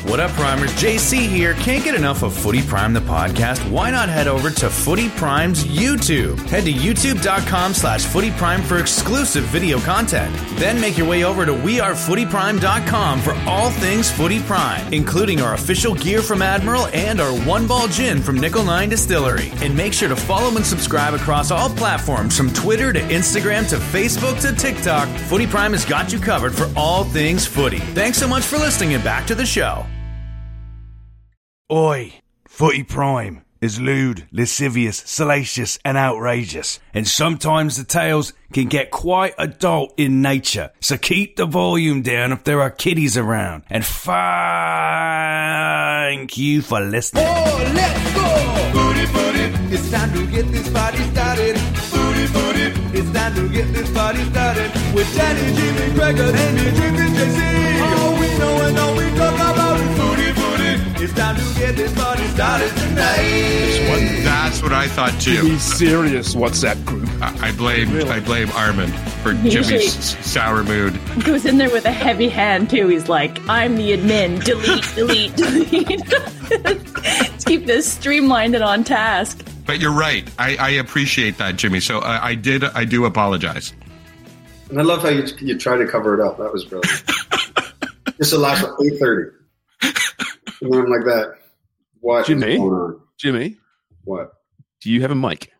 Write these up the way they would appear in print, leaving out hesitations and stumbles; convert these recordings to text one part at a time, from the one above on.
What up, Primers? JC here. Can't get enough of Footy Prime, the podcast? Why not head over to Footy Prime's YouTube? Head to youtube.com/Footy Prime for exclusive video content. Then make your way over to wearefootyprime.com for all things Footy Prime, including our official gear from Admiral and our One Ball Gin from Nickel 9 Distillery. And make sure to follow and subscribe across all platforms from Twitter to Instagram to Facebook to TikTok. Footy Prime has got you covered for all things footy. Thanks so much for listening and back to the show. Oi, Footy Prime is lewd, lascivious, salacious and outrageous, and sometimes the tales can get quite adult in nature, so keep the volume down if there are kiddies around, and thank you for listening. Oh, let's go! Footy, footy, it's time to get this party started. Footy, footy, it's time to get this party started. With Danny, Jimmy, Gregor, and Jimmy, JC. All we know and all we talk about is footy, footy. It's time to get this party started tonight. That's what I thought too. Be serious WhatsApp group. I blame Armin for Jimmy's sour mood. Goes in there with a heavy hand too. He's like, I'm the admin. Delete, delete. Let's keep this streamlined and on task. But you're right. I appreciate that, Jimmy. So I do apologize. And I love how you try to cover it up. That was brilliant. This will last for 8:30. And then I'm like that. What Jimmy? is going on? Jimmy? What? Do you have a mic?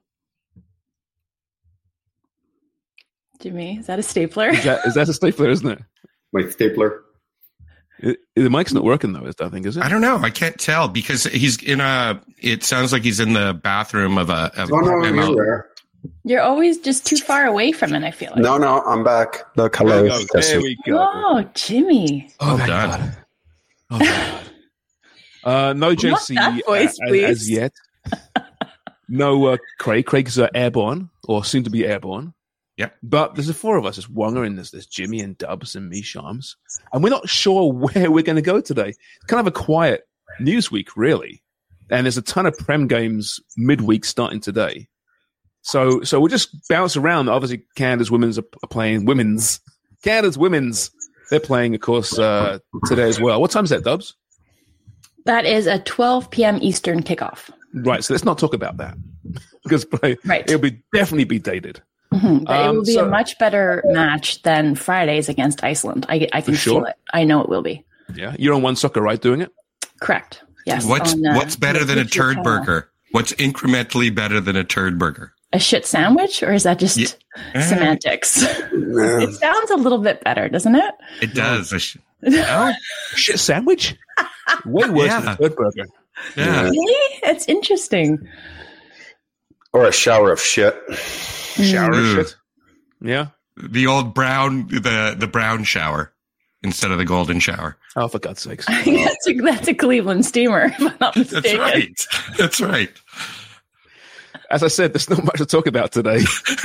Jimmy, is that a stapler? Is that a stapler, isn't it? My stapler? The mic's not working, though, I think, is it? I don't know. I can't tell because he's it sounds like he's in the bathroom of a. You're always just too far away from it, I feel like. No, I'm back. Look, hello. There we go. Oh, Jimmy. Oh, done. Oh, God. No JC voice, as yet. No Craig. Craig's airborne, or soon to be airborne. Yep. But there's the four of us. There's Wonga and there's Jimmy and Dubs and me, Shams. And we're not sure where we're going to go today. It's kind of a quiet news week, really. And there's a ton of Prem games midweek starting today. So we'll just bounce around. Obviously, Canada's women's are playing women's. Canada's women's. They're playing, of course, today as well. What time is that, Dubs? That is a 12 p.m. Eastern kickoff. Right. So let's not talk about that. Because it'll definitely be dated. Mm-hmm. But it will be a much better match than Friday's against Iceland. I can feel it. I know it will be. Yeah. You're on One Soccer, right, doing it? Correct. Yes. What's better than a turd burger? What's incrementally better than a turd burger? A shit sandwich? Or is that just semantics? It sounds a little bit better, doesn't it? It does. Shit sandwich? Way worse than a turd burger. Yeah. Really? It's interesting. Or a shower of shit. Shower of shit. Yeah. The old brown, the brown shower instead of the golden shower. Oh, for God's sakes. That's a Cleveland steamer, if I'm not mistaken. That's right. As I said, there's not much to talk about today.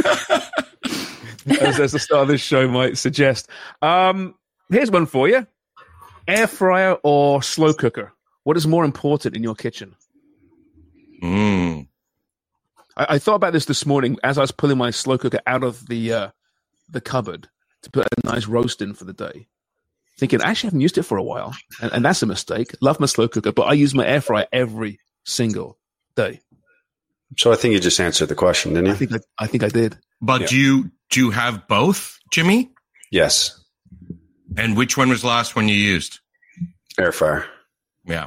as the start of this show might suggest. Here's one for you. Air fryer or slow cooker? What is more important in your kitchen? I thought about this morning as I was pulling my slow cooker out of the cupboard to put a nice roast in for the day. Thinking, I actually haven't used it for a while. And that's a mistake. Love my slow cooker, but I use my air fryer every single day. So I think you just answered the question, didn't you? I think I did. But do you have both, Jimmy? Yes. And which one was the last one you used? Air fryer. Yeah.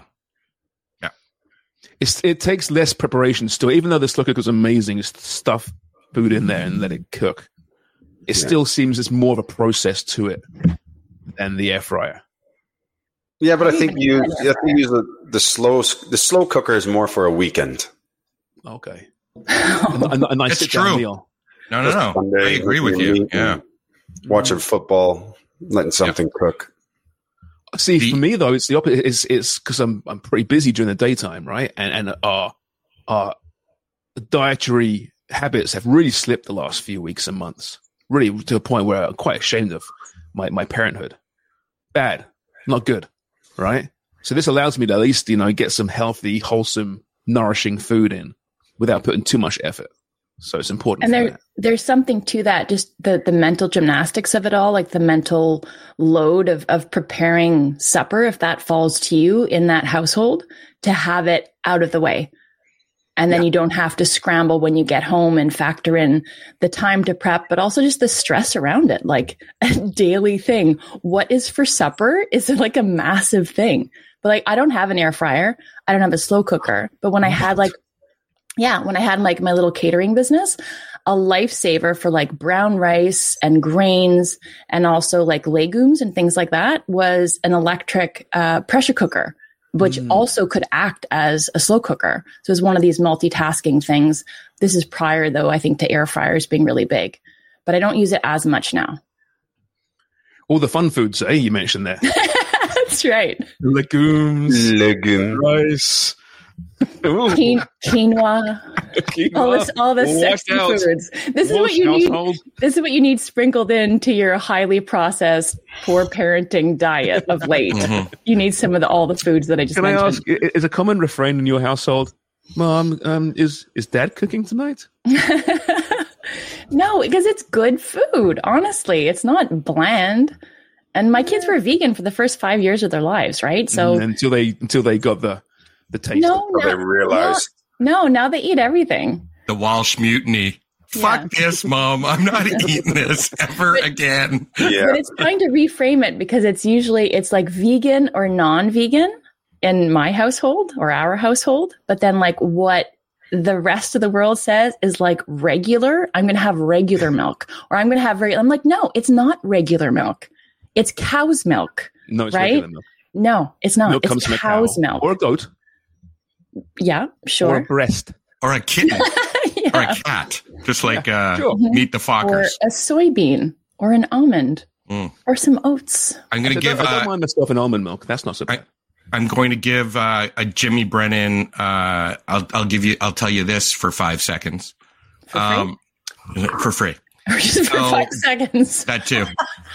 It takes less preparation still. Even though the slow cooker is amazing, just stuff food in there and let it cook. It still seems there's more of a process to it than the air fryer. Yeah, but I think you have to use the slow cooker is more for a weekend. Okay. A nice sit-down meal. No. I agree with you. Yeah. Watching football, letting something cook. See, for me though, it's the opposite. It's because I'm pretty busy during the daytime, right? And our dietary habits have really slipped the last few weeks and months. Really, to a point where I'm quite ashamed of my parenthood. Bad, not good, right? So this allows me to at least get some healthy, wholesome, nourishing food in without putting too much effort. So it's important. And there's something to that, just the mental gymnastics of it all, like the mental load of preparing supper, if that falls to you in that household, to have it out of the way. And then you don't have to scramble when you get home and factor in the time to prep, but also just the stress around it, like a daily thing. What is for supper is like a massive thing. But like, I don't have an air fryer. I don't have a slow cooker. But when I had like my little catering business, a lifesaver for like brown rice and grains and also like legumes and things like that was an electric pressure cooker, which also could act as a slow cooker. So it's one of these multitasking things. This is prior, though, I think, to air fryers being really big. But I don't use it as much now. All the fun foods, you mentioned there. That's right. Legumes. Rice. Quinoa. All the sexy foods. This is what you need. This is what you need sprinkled into your highly processed, poor parenting diet of late. You need some of all the foods that I just mentioned. Can I ask, is a common refrain in your household, Mom, is Dad cooking tonight? No, because it's good food. Honestly, it's not bland. And my kids were vegan for the first 5 years of their lives, right? So until they got the taste. They realized. No, now they eat everything. The Walsh Mutiny. Fuck this, Mom. I'm not eating this ever again. Yeah. But it's trying to reframe it because it's like vegan or non-vegan in my household or our household. But then like what the rest of the world says is like regular. I'm going to have regular milk, or I'm going to have I'm like, no, it's not regular milk. It's cow's milk. No, it's right? regular milk. No, it's not. Milk it's comes from cow's a cow. milk. Or a goat. Yeah, sure. Or a breast. Or a kitten. Or a cat. Just like Meet the Fockers. Or a soybean. Or an almond. Or some oats. I'm going to give... I don't mind myself an almond milk. That's not so bad. I'm going to give a Jimmy Brennan... I'll tell you this for 5 seconds. For free. Or just for 5 seconds. That too.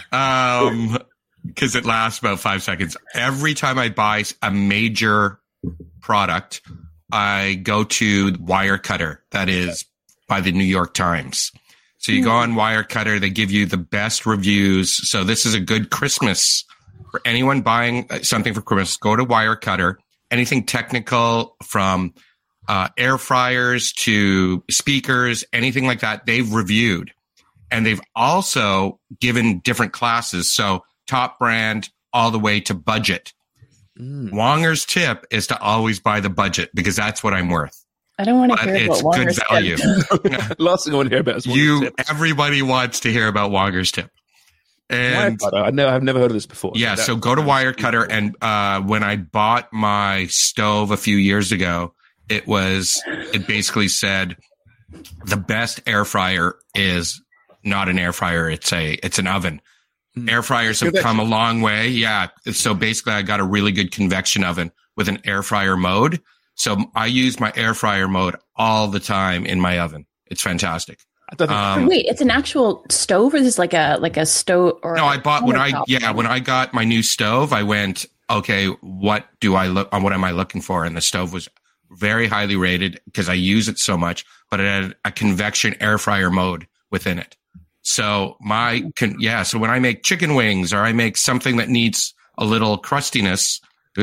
Because it lasts about 5 seconds. Every time I buy a major product, I go to Wirecutter. That is by the New York Times. So you go on Wirecutter. They give you the best reviews. So this is a good Christmas for anyone buying something for Christmas. Go to Wirecutter. Anything technical from air fryers to speakers, anything like that, they've reviewed. And they've also given different classes. So top brand all the way to budget. Wonger's tip is to always buy the budget because that's what I'm worth. I don't want to hear about Wonger's tip. It's good value. Last thing I want to hear about is Wonger's tip. Everybody wants to hear about Wonger's tip. And I've never heard of this before. Yeah, so go to Wirecutter. And when I bought my stove a few years ago, it basically said the best air fryer is not an air fryer. It's an oven. Air fryers have come a long way. Yeah. So basically I got a really good convection oven with an air fryer mode. So I use my air fryer mode all the time in my oven. It's fantastic. Wait, it's an actual stove, or is this like a stove? Or no, I bought when I got my new stove, I went, okay, what am I looking for? And the stove was very highly rated because I use it so much, but it had a convection air fryer mode within it. So so when I make chicken wings or I make something that needs a little crustiness,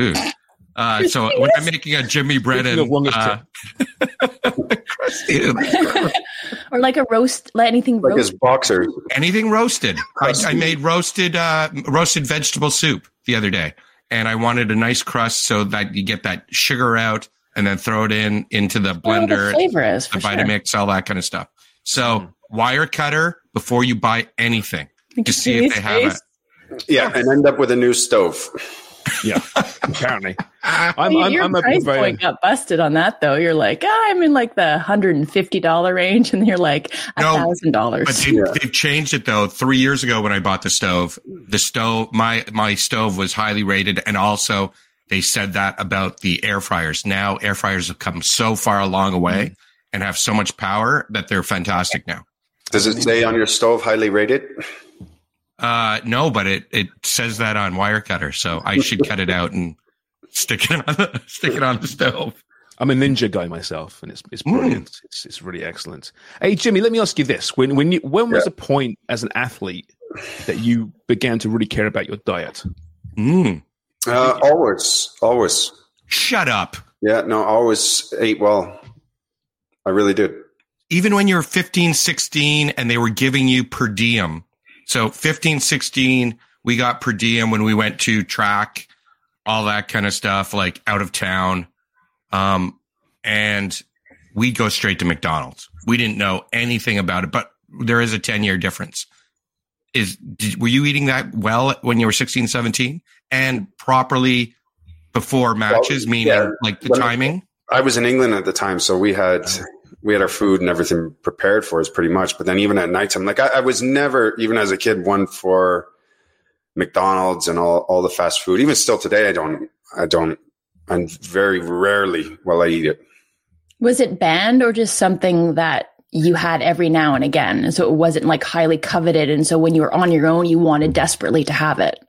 so when I'm making a Jimmy Brennan, or like a roast, anything like roasted. his boxer, anything roasted. I made roasted vegetable soup the other day, and I wanted a nice crust so that you get that sugar out, and then throw it into the blender, the flavor is the Vitamix, all that kind of stuff. So Wirecutter before you buy anything to see if they have it. Yeah, and end up with a new stove. Yeah, apparently. Your price point got busted on that, though. You're like, I'm in like the $150 range, and you're like $1,000. But they've changed it though. 3 years ago, when I bought the stove, my stove was highly rated, and also they said that about the air fryers. Now air fryers have come so far along a way and have so much power that they're fantastic now. Does it say on your stove highly rated? No, but it says that on Wirecutter, so I should cut it out and stick it on the stove. I'm a ninja guy myself, and it's brilliant. It's really excellent. Hey, Jimmy, let me ask you this: when was the point as an athlete that you began to really care about your diet? Always. Shut up. Yeah, no, always ate well. I really did. Even when you were 15, 16, and they were giving you per diem. So 15, 16, we got per diem when we went to track, all that kind of stuff, like out of town. And we'd go straight to McDonald's. We didn't know anything about it, but there is a 10-year difference. Were you eating that well when you were 16, 17 and properly before matches, meaning like the timing? I was in England at the time, so we had our food and everything prepared for us pretty much. But then even at nighttime, like I was never, even as a kid, one for McDonald's and all the fast food. Even still today, I don't, and very rarely will I eat it. Was it banned or just something that you had every now and again? And so it wasn't like highly coveted. And so when you were on your own, you wanted desperately to have it.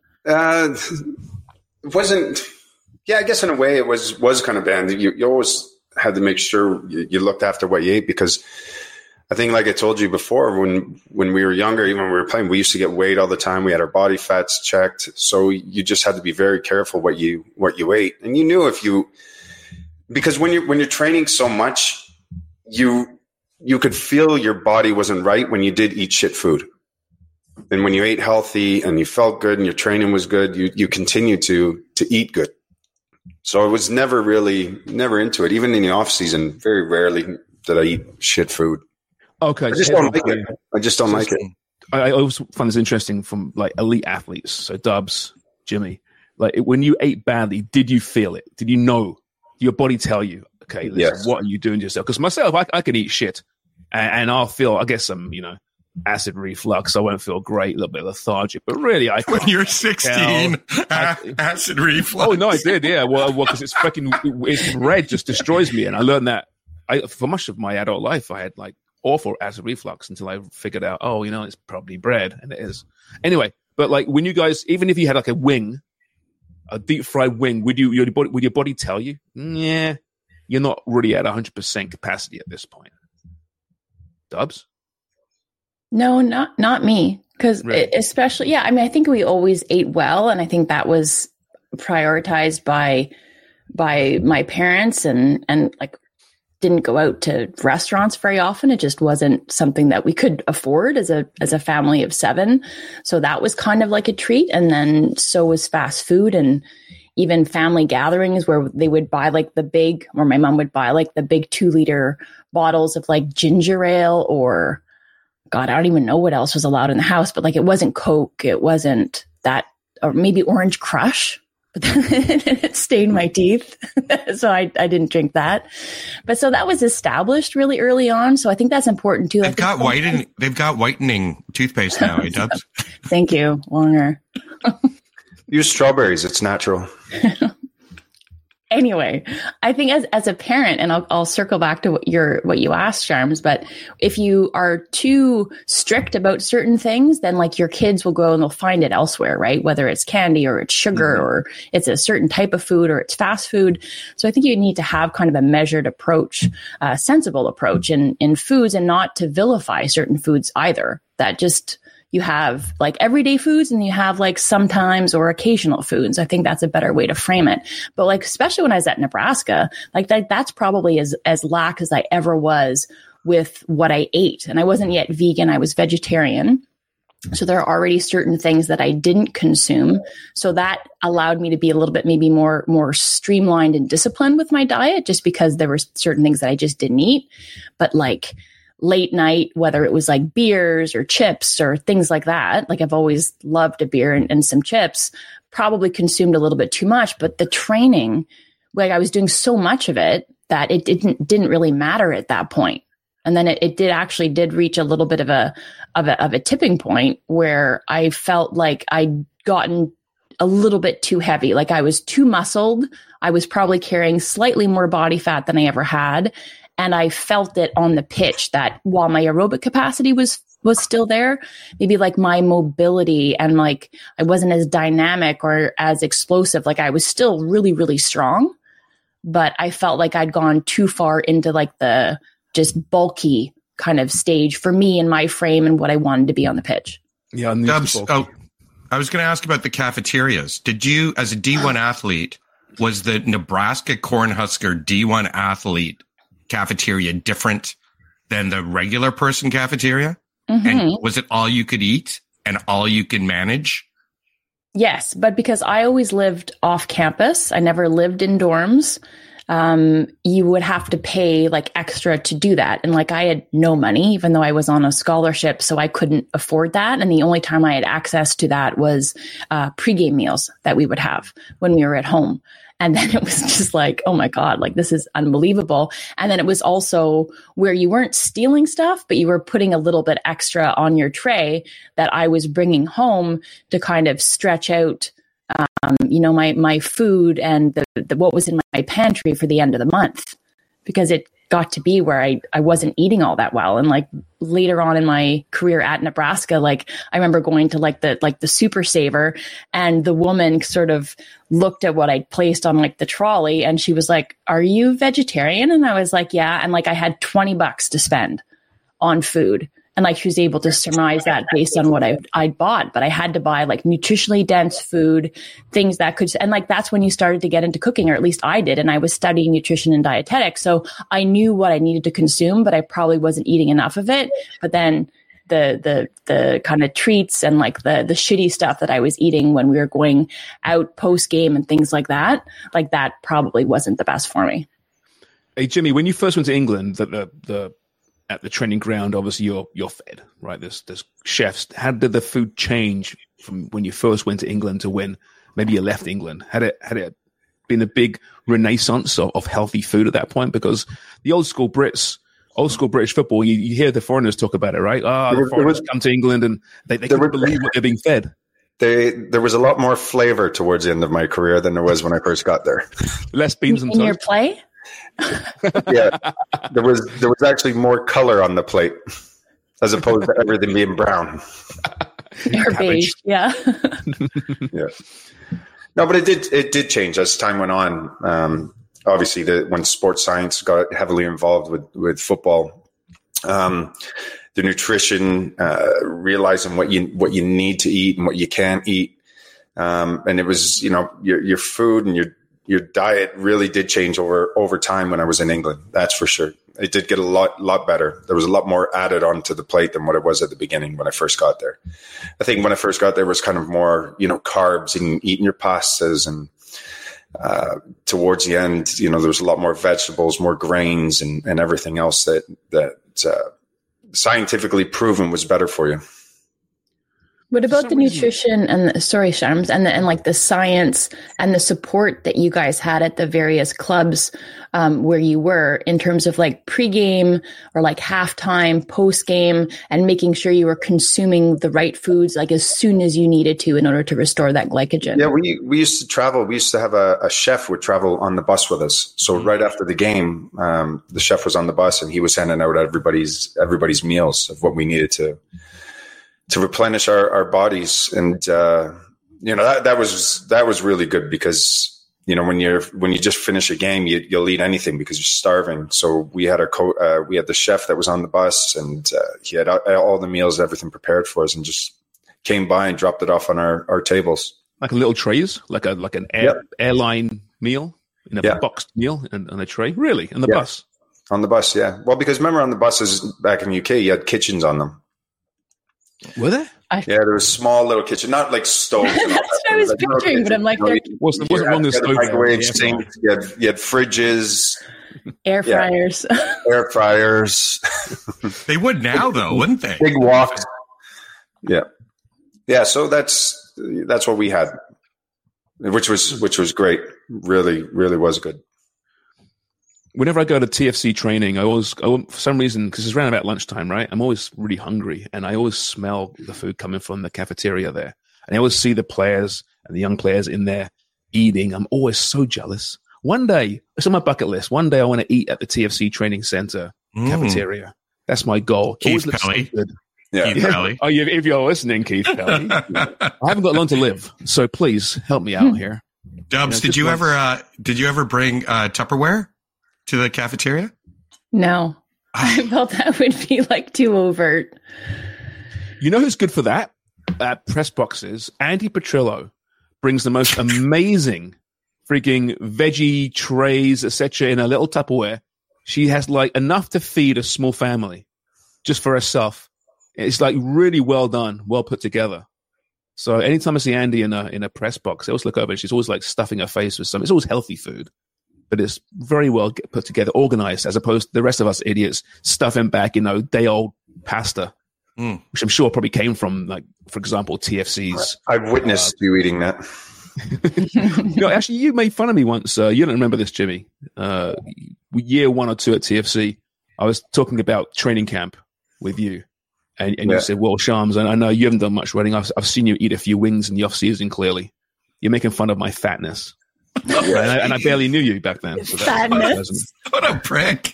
It wasn't, yeah, I guess in a way it was kind of banned. You always had to make sure you looked after what you ate, because I think, like I told you before, when we were younger, even when we were playing, we used to get weighed all the time. We had our body fats checked. So you just had to be very careful what you ate. And you knew because when you're training so much, you could feel your body wasn't right when you did eat shit food. And when you ate healthy and you felt good and your training was good, you continued to eat good. So I was never into it. Even in the off season, very rarely did I eat shit food. Okay. I just don't like it. I just don't like it. I always find this interesting from like elite athletes. So Dubs, Jimmy, like when you ate badly, did you feel it? Did you know? Did your body tell you, okay, listen, Yes. what are you doing to yourself? Because myself, I can eat shit and I'll get some, acid reflux. I won't feel great, a little bit lethargic, but really when you're 16, acid reflux. Oh no, I did. Yeah. Well, because it's red just destroys me. And I learned that for much of my adult life, I had like awful acid reflux until I figured out, it's probably bread, and it is. Anyway, but like when you guys, even if you had like a deep fried wing, would your body tell you, yeah, you're not really at 100% capacity at this point? Dubs? No, not me. Because especially, I think we always ate well, and I think that was prioritized by my parents, and like didn't go out to restaurants very often. It just wasn't something that we could afford as a family of 7. So that was kind of like a treat. And then so was fast food, and even family gatherings where they would buy like my mom would buy like the big 2-liter bottles of like ginger ale, or God, I don't even know what else was allowed in the house, but like it wasn't Coke, it wasn't that, or maybe Orange Crush. But then it stained my teeth. So I didn't drink that. But so that was established really early on. So I think that's important too. They've got whitening toothpaste now, Dubs? Thank you, Longer. Use strawberries. It's natural. Anyway, I think as a parent, and I'll circle back to what you asked, Charms, but if you are too strict about certain things, then like your kids will go and they'll find it elsewhere, right? Whether it's candy or it's sugar or it's a certain type of food or it's fast food. So I think you need to have kind of a measured approach, a sensible approach in foods, and not to vilify certain foods either. That just, you have like everyday foods and you have like sometimes or occasional foods. I think that's a better way to frame it. But like, especially when I was at Nebraska, like that's probably as lax as I ever was with what I ate. And I wasn't yet vegan. I was vegetarian. So there are already certain things that I didn't consume. So that allowed me to be a little bit maybe more streamlined and disciplined with my diet, just because there were certain things that I just didn't eat. But like late night, whether it was like beers or chips or things like that, like I've always loved a beer and some chips, probably consumed a little bit too much. But the training, like I was doing so much of it that it didn't really matter at that point. And then it did reach a little bit of a tipping point where I felt like I'd gotten a little bit too heavy. Like I was too muscled. I was probably carrying slightly more body fat than I ever had. And I felt it on the pitch that while my aerobic capacity was still there, maybe like my mobility and like I wasn't as dynamic or as explosive. Like I was still really, really strong. but I felt like I'd gone too far into like the just bulky kind of stage for me and my frame and what I wanted to be on the pitch. Yeah. Dubs, I was going to ask about the cafeterias. Did you, as a D1 athlete, was the Nebraska Cornhusker D1 athlete cafeteria different than the regular person cafeteria? Mm-hmm. And was it all you could eat and all you could manage? Yes, but because I always lived off campus, I never lived in dorms. You would have to pay like extra to do that. And like I had no money, even though I was on a scholarship, so I couldn't afford that. And the only time I had access to that was pregame meals that we would have when we were at home. And then it was just like, oh my God, like this is unbelievable. And then it was also where you weren't stealing stuff, but you were putting a little bit extra on your tray that I was bringing home to kind of stretch out my food and the what was in my pantry for the end of the month, because it got to be where I wasn't eating all that well. And like later on in my career at Nebraska, like I remember going to like the Super Saver, and the woman sort of looked at what I'd placed on like the trolley, and she was like, "Are you vegetarian?" And I was like, "Yeah." And like I had $20 to spend on food. And like she was able to surmise that based on what I'd bought, but I had to buy like nutritionally dense food, things that could, and like that's when you started to get into cooking, or at least I did. And I was studying nutrition and dietetics, so I knew what I needed to consume, but I probably wasn't eating enough of it. But then the kind of treats and like the shitty stuff that I was eating when we were going out post game and things like that probably wasn't the best for me. Hey Jimmy, when you first went to England, at the training ground, obviously you're fed, right? There's chefs. How did the food change from when you first went to England to when maybe you left England? Had it been a big renaissance of healthy food at that point? Because the old school British football, you hear the foreigners talk about it, right? The foreigners come to England and they couldn't believe what they're being fed. There was a lot more flavor towards the end of my career than there was when I first got there. Less beans and toast. In your play? Yeah, there was actually more color on the plate as opposed to everything being brown or beige. Yeah. Yeah. No, but it did change as time went on. Obviously, when sports science got heavily involved with football, the nutrition, realizing what you need to eat and what you can't eat, and it was your food and your diet really did change over time when I was in England. That's for sure. It did get a lot better. There was a lot more added onto the plate than what it was at the beginning when I first got there. I think when I first got there was kind of more, carbs and eating your pastas, and towards the end, there was a lot more vegetables, more grains, and everything else that scientifically proven was better for you. What about the nutrition and Shams, and like the science and the support that you guys had at the various clubs where you were, in terms of like pregame or like halftime, postgame, and making sure you were consuming the right foods like as soon as you needed to in order to restore that glycogen? Yeah, we used to travel. We used to have a chef would travel on the bus with us. So right after the game, the chef was on the bus and he was handing out everybody's meals of what we needed to replenish our bodies. And, that was really good, because, when you just finish a game, you'll eat anything because you're starving. So we had we had the chef that was on the bus, and he had all the meals, everything prepared for us, and just came by and dropped it off on our tables. Like little trays, like an airline meal, boxed meal on a tray, really, in the bus. On the bus. Yeah. Well, because remember on the buses back in the UK, you had kitchens on them. Were there? There was small little kitchen, not like stoves. That's what I was picturing, but I'm like, wasn't wrong with stove. Microwave sinks. You had fridges, air fryers. Air fryers. They would now, though, wouldn't they? Big woks. Yeah. So that's what we had, which was great. Really, really was good. Whenever I go to TFC training, I for some reason, because it's around about lunchtime, right? I'm always really hungry, and I always smell the food coming from the cafeteria there. And I always see the players and the young players in there eating. I'm always so jealous. One day, it's on my bucket list. One day I want to eat at the TFC training center cafeteria. That's my goal. Keith Pelly. So good. Yeah. Keith Pelly. Oh, if you're listening, Keith Pelly. I haven't got long to live, so please help me out here. Dubs, did you ever bring Tupperware to the cafeteria? No, I felt that would be like too overt. You know who's good for that? At press boxes, Andy Petrillo brings the most amazing freaking veggie trays, etc., in a little Tupperware. She has like enough to feed a small family just for herself. It's like really well done, well put together. So anytime I see Andy in a press box, I always look over and she's always like stuffing her face with something. It's always healthy food, but it's very well put together, organized, as opposed to the rest of us idiots stuffing back, day-old pasta, which I'm sure probably came from, like, for example, TFC's. I've witnessed you eating that. Actually, you made fun of me once. You don't remember this, Jimmy. Year 1 or 2 at TFC, I was talking about training camp with you. And you said, well, Shams, and I know you haven't done much running. I've seen you eat a few wings in the off-season, clearly. You're making fun of my fatness. and I barely knew you back then. So fatness. What a prick.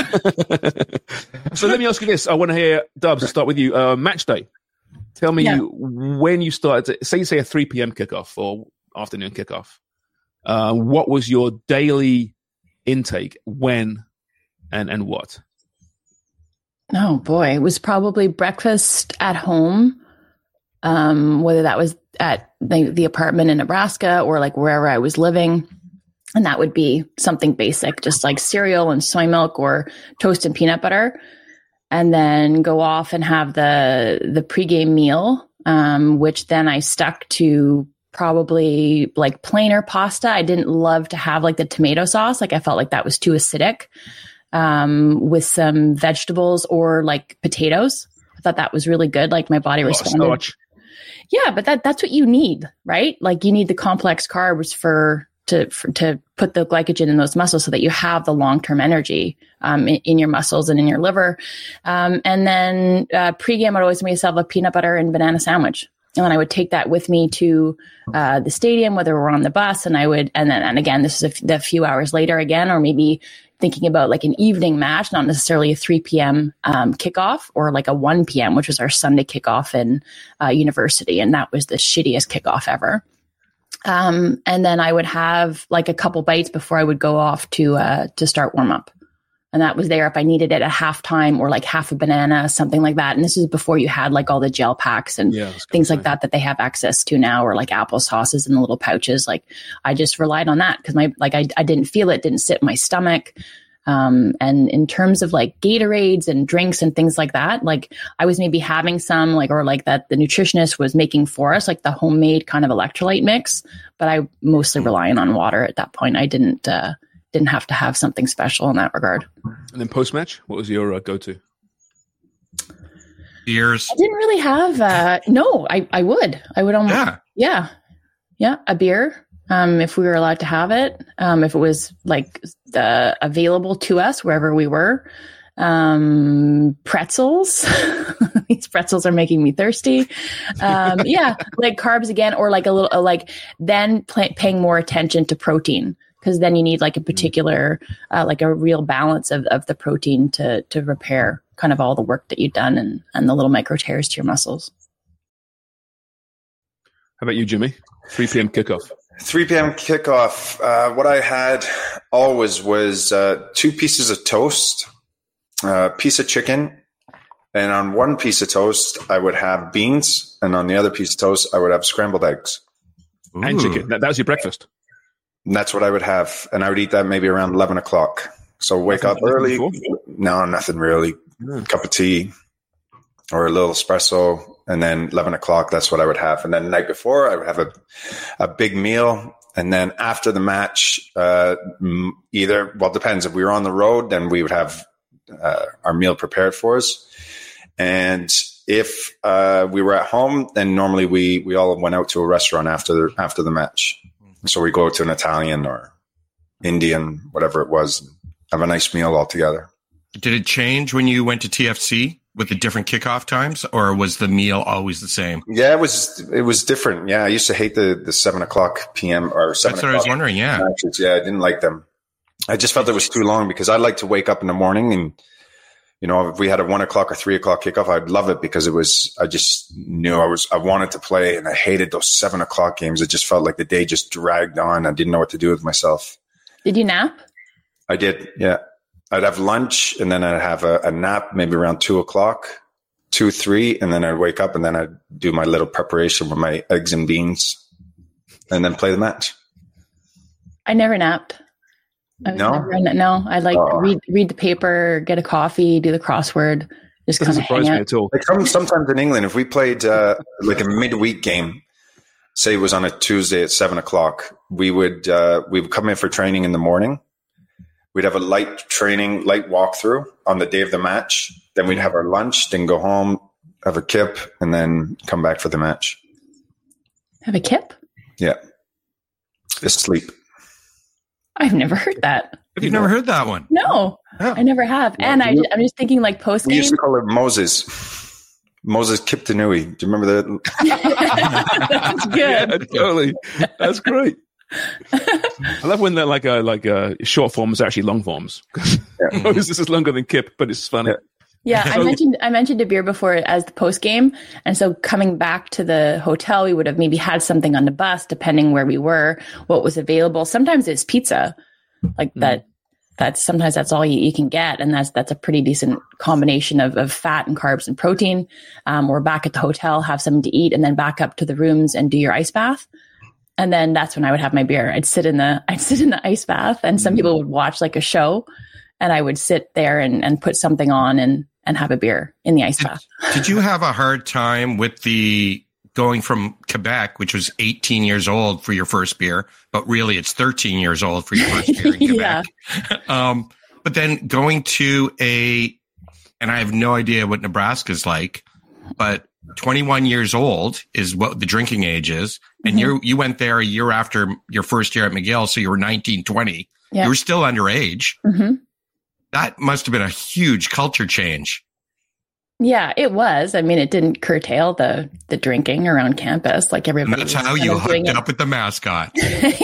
So let me ask you this. I want to hear, Dubs, let's start with you. Match day. Tell me when you started, say a 3 p.m. kickoff or afternoon kickoff. What was your daily intake, when, and what? Oh boy, it was probably breakfast at home, whether that was at the apartment in Nebraska or like wherever I was living. And that would be something basic, just like cereal and soy milk or toast and peanut butter. And then go off and have the pregame meal, which then I stuck to probably like plainer pasta. I didn't love to have like the tomato sauce. Like I felt like that was too acidic. With some vegetables or like potatoes. I thought that was really good. Like my body responded. Starch. Yeah, but that's what you need, right? Like you need the complex carbs to put the glycogen in those muscles so that you have the long-term energy in your muscles and in your liver. And then pregame, I'd always make myself a peanut butter and banana sandwich. And then I would take that with me to the stadium, whether we're on the bus, and again, this is a few hours later again, or maybe thinking about like an evening match, not necessarily a 3 p.m. Kickoff, or like a 1 p.m., which was our Sunday kickoff in university. And that was the shittiest kickoff ever. And then I would have like a couple bites before I would go off to start warm up. And that was there if I needed it at halftime, or like half a banana, something like that. And this is before you had like all the gel packs and things like that they have access to now, or like applesauces in the little pouches. Like I just relied on that because I didn't feel it, didn't sit in my stomach. And in terms of like Gatorades and drinks and things like that, like I was maybe having some or that the nutritionist was making for us, like the homemade kind of electrolyte mix, but I mostly relying on water at that point. I didn't have to have something special in that regard. And then post-match, what was your go-to? Beers. I didn't really have, no, I would almost, yeah, a beer. If we were allowed to have it, if it was like available to us wherever we were, pretzels. These pretzels are making me thirsty. Like carbs again, or like a little, then paying more attention to protein. Because then you need like a particular, like a real balance of the protein to repair kind of all the work that you've done and the little micro tears to your muscles. How about you, Jimmy? 3 p.m. kickoff. 3 p.m. kickoff. What I had always was 2 pieces of toast, a piece of chicken, and on one piece of toast I would have beans, and on the other piece of toast I would have scrambled eggs. Ooh. And chicken. That was your breakfast. And that's what I would have. And I would eat that maybe around 11 o'clock. So wake up early. No, nothing really. A cup of tea or a little espresso. And then 11 o'clock, that's what I would have. And then the night before, I would have a big meal. And then after the match, depends. If we were on the road, then we would have our meal prepared for us. And if we were at home, then normally we all went out to a restaurant after the match. So we go to an Italian or Indian, whatever it was, have a nice meal all together. Did it change when you went to TFC with the different kickoff times, or was the meal always the same? Yeah, it was different. Yeah, I used to hate the 7 o'clock p.m. or 7 That's what I was wondering, yeah. Matches. Yeah, I didn't like them. I just felt it was too long because I like to wake up in the morning and You know, if we had a 1 o'clock or 3 o'clock kickoff, I'd love it because I just knew I wanted to play, and I hated those 7 o'clock games. It just felt like the day just dragged on. I didn't know what to do with myself. Did you nap? I did. Yeah. I'd have lunch and then I'd have a nap, maybe around 2 o'clock, 2, 3. And then I'd wake up and then I'd do my little preparation with my eggs and beans and then play the match. I never napped. No? No, I read the paper, get a coffee, do the crossword, just kind of surprise hang me out. at all. Like sometimes in England, if we played like a midweek game, say it was on a Tuesday at 7 o'clock, we would come in for training in the morning. We'd have a light walkthrough on the day of the match. Then we'd have our lunch, then go home, have a kip, and then come back for the match. Have a kip? Yeah. Just sleep. I've never heard that. You've never heard that one? No, Oh. I never have. And I'm just thinking like post We used game. to call it Moses. Moses Kiptanui. Do you remember that? That's good. Yeah, totally. That's great. I love when they're like short forms are actually long forms. This is longer than Kip, but it's funny. Yeah, I mentioned a beer before as the post game, and so coming back to the hotel, we would have maybe had something on the bus, depending where we were, what was available. Sometimes it's pizza, like that. Sometimes that's all you can get, and that's a pretty decent combination of fat and carbs and protein. Or back at the hotel, have something to eat, and then back up to the rooms and do your ice bath. And then that's when I would have my beer. I'd sit in the ice bath, and some people would watch like a show, and I would sit there and put something on and have a beer in the ice bath. Did you have a hard time with the going from Quebec, which was 18 years old for your first beer, but really it's 13 years old for your first beer in Quebec? But then going to and I have no idea what Nebraska's like, but 21 years old is what the drinking age is. And you went there a year after your first year at McGill. So you were 19, 20. Yeah. You were still underage. Mm-hmm. That must have been a huge culture change. Yeah, it was. I mean, it didn't curtail the drinking around campus like everybody. And that's was how kind you of doing hooked it. up with the mascot.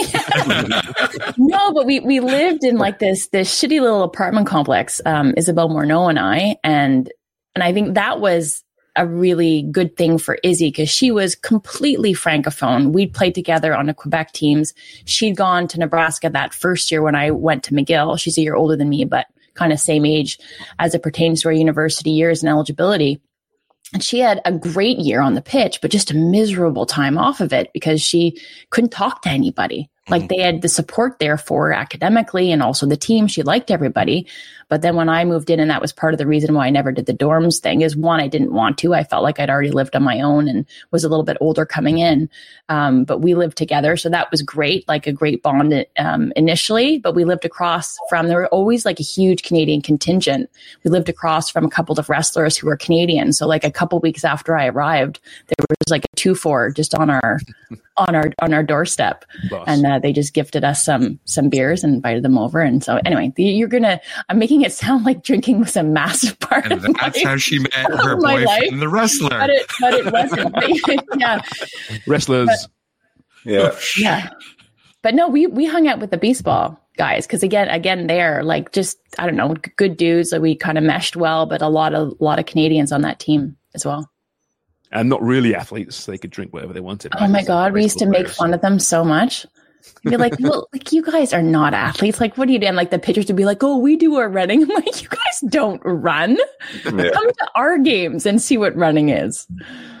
No, but we lived in like this shitty little apartment complex, Isabel Morneau and I, and I think that was a really good thing for Izzy because she was completely francophone. We'd played together on the Quebec teams. She'd gone to Nebraska that first year when I went to McGill. She's a year older than me, but kind of same age as it pertains to our university years and eligibility. And she had a great year on the pitch, but just a miserable time off of it because she couldn't talk to anybody. Like they had the support there for her academically and also the team. She liked everybody. But then when I moved in, and that was part of the reason why I never did the dorms thing, is one, I didn't want to. I felt like I'd already lived on my own and was a little bit older coming in. But we lived together. So that was great, like a great bond initially. But we lived across from, there were always like a huge Canadian contingent. We lived across from a couple of wrestlers who were Canadian. So like a couple weeks after I arrived, there was like a 2-4 just on our doorstep. Boss. And they just gifted us some beers and invited them over. And so anyway, I'm making it sound like drinking was a massive part And of that's how she met her my life. boyfriend, the wrestler. But it wasn't. Yeah. Wrestlers. Yeah. But no, we hung out with the baseball guys because again, they're like just, I don't know, good dudes. Like we kind of meshed well, but a lot of Canadians on that team as well. And not really athletes. They could drink whatever they wanted. Oh my God. We used to make fun of them so much. Be like, well, like you guys are not athletes. Like, what do you do? And like the pitchers would be like, oh, we do our running. I'm like, you guys don't run. Come to our games and see what running is.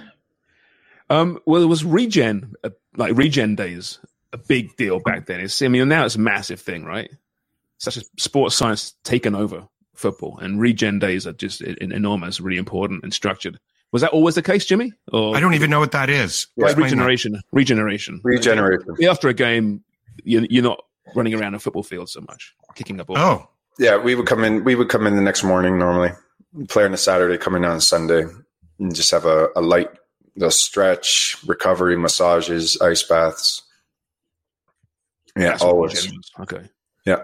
Well, it was regen, like regen days, a big deal back then. Now it's a massive thing, right? Such as sports science taken over football, and regen days are just enormous, really important and structured. Was that always the case, Jimmy? Or I don't even know what that is. like Explain that. regeneration. After a game, you're not running around a football field so much, kicking up. Oh, Yeah, we would come in the next morning normally, play on a Saturday, come in on a Sunday, and just have a light stretch, recovery, massages, ice baths. Yeah, That's always. Okay. Yeah.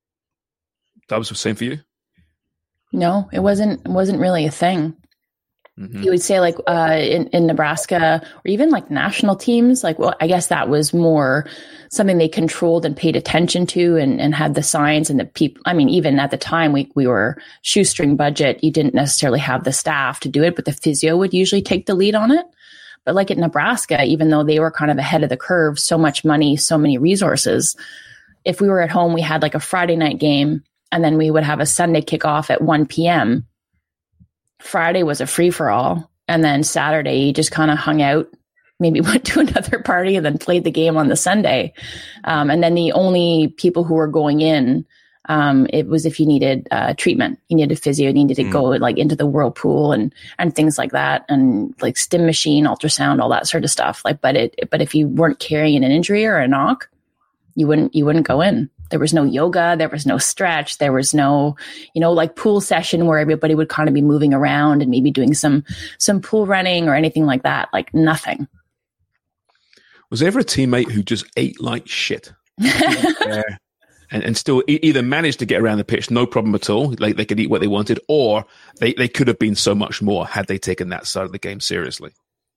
That was the same for you? No, it wasn't really a thing. You would say like in Nebraska or even like national teams, like, well, I guess that was more something they controlled and paid attention to and had the science and the people. I mean, even at the time we were shoestring budget. You didn't necessarily have the staff to do it, but the physio would usually take the lead on it. But like at Nebraska, even though they were kind of ahead of the curve, so much money, so many resources. If we were at home, we had like a Friday night game and then we would have a Sunday kickoff at 1 p.m. Friday was a free for all. And then Saturday, you just kind of hung out, maybe went to another party and then played the game on the Sunday. And then the only people who were going in, it was if you needed treatment, you needed physio, you needed to go like into the whirlpool and things like that. And like stim machine, ultrasound, all that sort of stuff. Like, but if you weren't carrying an injury or a knock, you wouldn't go in. There was no yoga. There was no stretch. There was no, like pool session where everybody would kind of be moving around and maybe doing some pool running or anything like that. Like nothing. Was there ever a teammate who just ate like shit and still either managed to get around the pitch, no problem at all, like they could eat what they wanted, or they could have been so much more had they taken that side of the game seriously?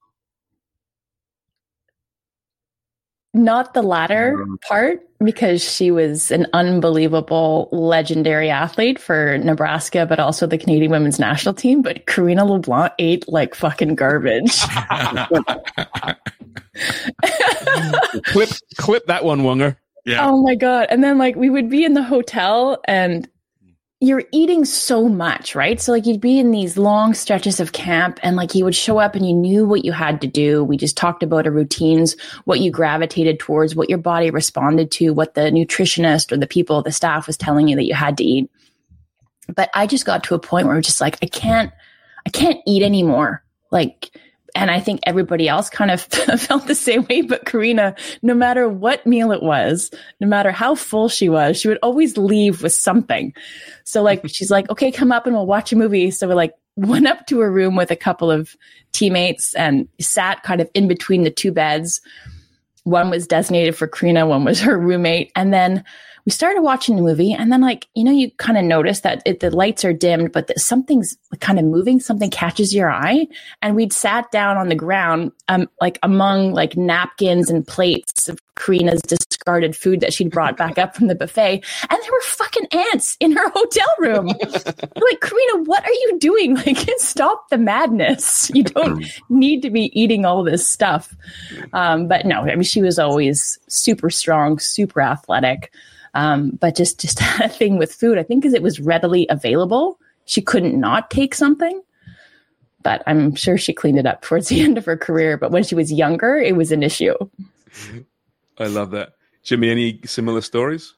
Not the latter part, because she was an unbelievable, legendary athlete for Nebraska, but also the Canadian women's national team. But Karina LeBlanc ate like fucking garbage. clip that one, Wonger. Yeah. Oh my God. And then like we would be in the hotel and you're eating so much, right? So like you'd be in these long stretches of camp and like you would show up and you knew what you had to do. We just talked about our routines, what you gravitated towards, what your body responded to, what the nutritionist or the people, the staff was telling you that you had to eat. But I just got to a point where I was just like, I can't eat anymore. Like, and I think everybody else kind of felt the same way. But Karina, no matter what meal it was, no matter how full she was, she would always leave with something. So like, she's like, okay, come up and we'll watch a movie. So we like went up to her room with a couple of teammates and sat kind of in between the two beds. One was designated for Karina, one was her roommate. And then we started watching the movie, and then like, you kind of notice that the lights are dimmed, but something's kind of moving, something catches your eye. And we'd sat down on the ground, like among like napkins and plates of Karina's discarded food that she'd brought back up from the buffet. And there were fucking ants in her hotel room. Like, Karina, what are you doing? Like, stop the madness. You don't need to be eating all this stuff. But no, I mean, she was always super strong, super athletic. But just had a thing with food, I think, because it was readily available. She couldn't not take something, but I'm sure she cleaned it up towards the end of her career. But when she was younger, it was an issue. I love that. Jimmy, any similar stories?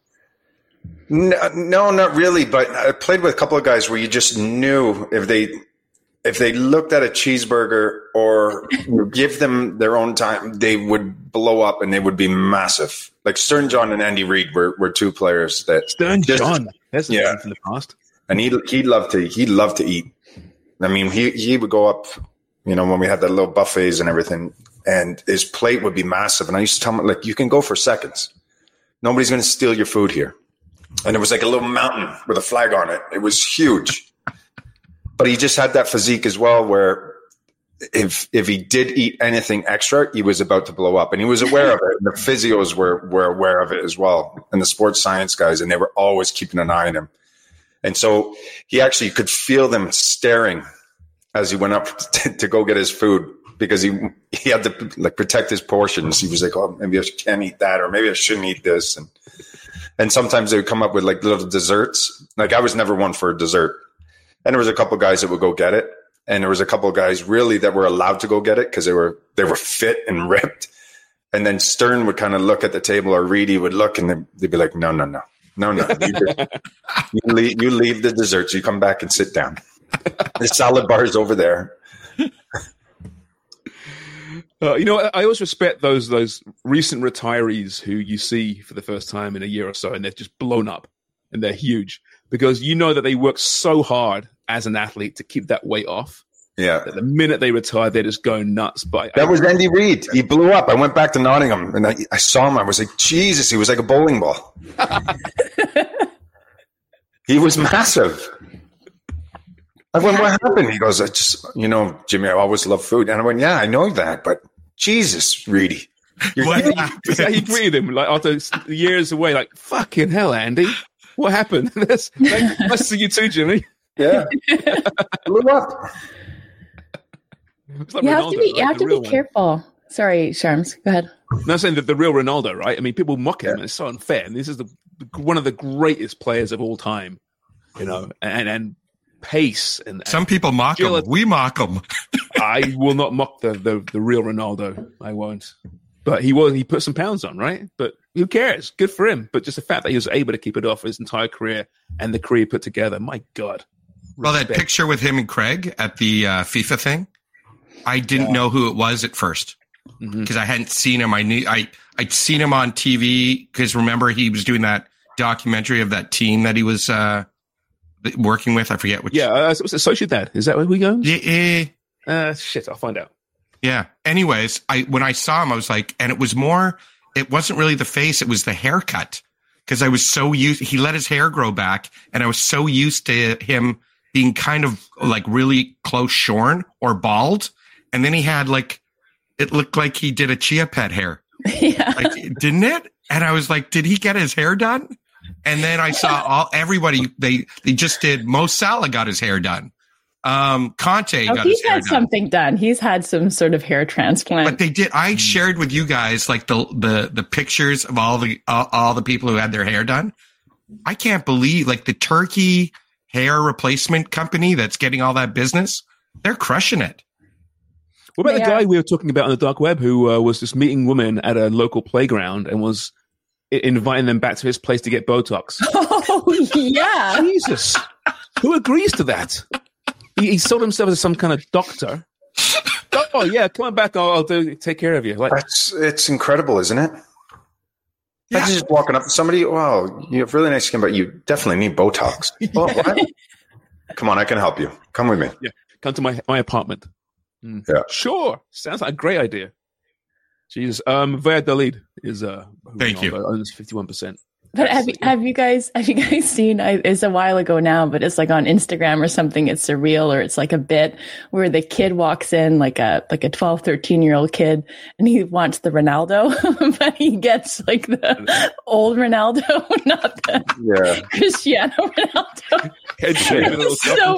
No, not really. But I played with a couple of guys where you just knew if they looked at a cheeseburger or give them their own time, they would blow up and they would be massive. Like Stern John and Andy Reid were two players that Stern John. That's a name from the past. And he'd love to eat. I mean, he would go up, when we had the little buffets and everything, and his plate would be massive. And I used to tell him, like, you can go for seconds. Nobody's going to steal your food here. And it was like a little mountain with a flag on it. It was huge. But he just had that physique as well, where if he did eat anything extra, he was about to blow up. And he was aware of it. And the physios were aware of it as well. And the sports science guys, and they were always keeping an eye on him. And so he actually could feel them staring as he went up to go get his food, because he had to like protect his portions. He was like, oh, maybe I can't eat that, or maybe I shouldn't eat this. And sometimes they would come up with like little desserts. Like I was never one for a dessert. And there was a couple of guys that would go get it. And there was a couple of guys really that were allowed to go get it because they were fit and ripped. And then Stern would kind of look at the table, or Reedy would look, and they'd be like, no. You leave the desserts. You come back and sit down. The salad bar is over there. I always respect those recent retirees who you see for the first time in a year or so, and they're just blown up and they're huge, because you know that they work so hard as an athlete to keep that weight off. Yeah. That the minute they retire, they're just going nuts. But that was Andy Reid. He blew up. I went back to Nottingham and I saw him. I was like, Jesus, he was like a bowling ball. He was massive. I went, what happened? He goes, I just, Jimmy, I always love food. And I went, yeah, I know that, but Jesus, Reedy. Is that he greeted him like after years away? Like, fucking hell, Andy, what happened? Nice to see you too, Jimmy. Yeah, blew up. Like you have to be careful. Sorry, Sharms, go ahead. No, I'm saying that the real Ronaldo, right? I mean, people mock him, and it's so unfair. And this is one of the greatest players of all time, and pace and some people mock him. We mock him. I will not mock the real Ronaldo. I won't. But he put some pounds on, right? But who cares? Good for him. But just the fact that he was able to keep it off his entire career and the career put together, my God. Well, that picture with him and Craig at the FIFA thing, I didn't know who it was at first because I hadn't seen him. I'd seen him on TV because remember he was doing that documentary of that team that he was working with. I forget which. Yeah, was it Sociedad? Is that where we go? Yeah. Shit, I'll find out. Yeah. Anyways, when I saw him, I was like, and it wasn't really the face, it was the haircut. Because I was so he let his hair grow back, and I was so used to him being kind of like really close shorn or bald. And then he had it looked like he did a Chia Pet hair. Yeah. Didn't it? And I was like, did he get his hair done? And then I saw everybody, they just did, Mo Salah got his hair done. Conte got his hair done. Something done. He's had some sort of hair transplant. But they did. I shared with you guys like the pictures of all the people who had their hair done. I can't believe the Turkey hair replacement company that's getting all that business. They're crushing it. What about the guy we were talking about on the dark web who was just meeting women at a local playground and was inviting them back to his place to get Botox? Oh, yeah. Jesus. Who agrees to that? He sold himself as some kind of doctor. Oh yeah, come on back. I'll take care of you. It's incredible, isn't it? Yeah. That's just walking up to somebody. Wow, you have really nice skin, but you definitely need Botox. Oh, what? Come on, I can help you. Come with me. Yeah, come to my apartment. Yeah, sure. Sounds like a great idea. Jesus, Valladolid is thank you. Owns 51%. But have you guys seen? It's a while ago now, but it's like on Instagram or something. It's a reel or it's like a bit where the kid walks in like a 12, 13-year-old kid, and he wants the Ronaldo, but he gets like the old Ronaldo, not the Cristiano Ronaldo. It's so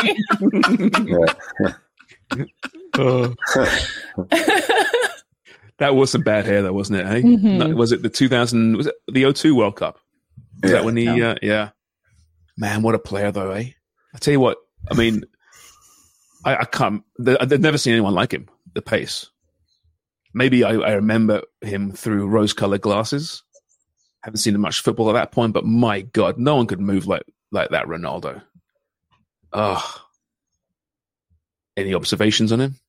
funny. That was some bad hair, though, wasn't it? Hey, Mm-hmm. Was it the 2000? Was it the 02 World Cup? Was that when he? Yeah. Man, what a player, though, eh? I tell you what. I mean, I can't. I've never seen anyone like him. The pace. Maybe I remember him through rose-colored glasses. Haven't seen much football at that point, but my God, no one could move like that Ronaldo. Any observations on him?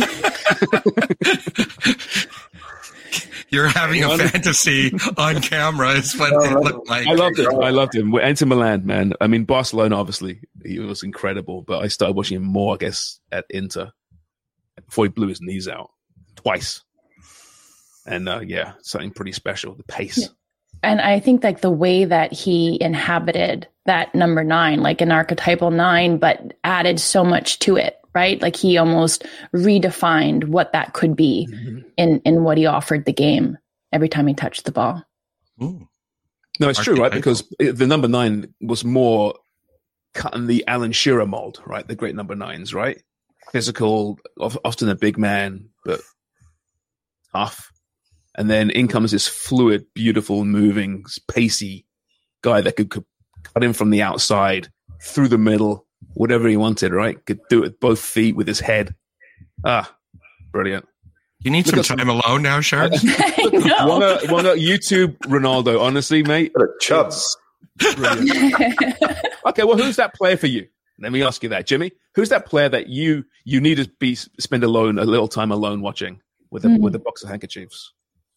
You're having a fantasy on camera is what it looked like. I loved him. We Inter Milan, man. I mean, Barcelona, obviously, he was incredible, but I started watching him more, I guess, at Inter before he blew his knees out twice. And something pretty special, the pace. Yeah. And I think the way that he inhabited that number 9, like an archetypal 9, but added so much to it. Right? Like he almost redefined what that could be in what he offered the game every time he touched the ball. Ooh. No, it's true, right? Because the number 9 was more cut in the Alan Shearer mold, right? The great number 9s, right? Physical, often a big man, but tough. And then in comes this fluid, beautiful, moving, pacey guy that could cut in from the outside, through the middle, whatever he wanted, right? Could do it with both feet, with his head. Brilliant. You need some time alone now, Sharon. Why not YouTube Ronaldo? Honestly, mate. Chubs. Okay, well, who's that player for you? Let me ask you that, Jimmy. Who's that player that you need to spend a little time alone watching with a box of handkerchiefs?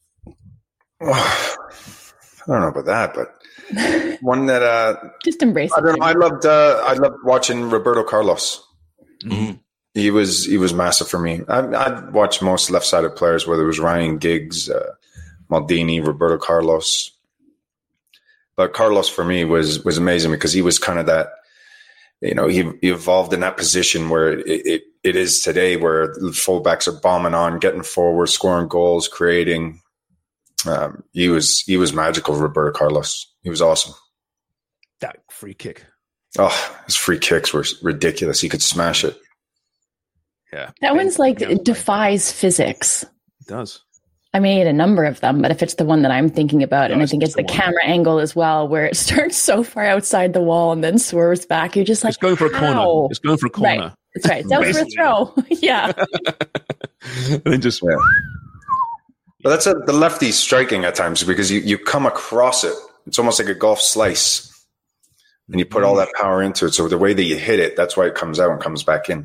I don't know about that, but one that just embrace. I don't know. I loved watching Roberto Carlos. Mm-hmm. He was massive for me. I'd watch most left-sided players, whether it was Ryan Giggs, Maldini, Roberto Carlos. But Carlos for me was amazing because he was kind of that you know, he evolved in that position where it is today, where the fullbacks are bombing on, getting forward, scoring goals, creating. He was magical, Roberto Carlos. He was awesome. That free kick. Oh, his free kicks were ridiculous. He could smash it. Yeah. That one's like, it defies physics. It does. I made a number of them, but if it's the one that I'm thinking about, and I think it's the camera angle as well, where it starts so far outside the wall and then swerves back, you're just like, It's going for a corner. It's going for a corner. Right. That's right. That was for a throw. Yeah. And then just But that's the lefty striking at times, because you come across it. It's almost like a golf slice, and you put all that power into it. So the way that you hit it, that's why it comes out and comes back in.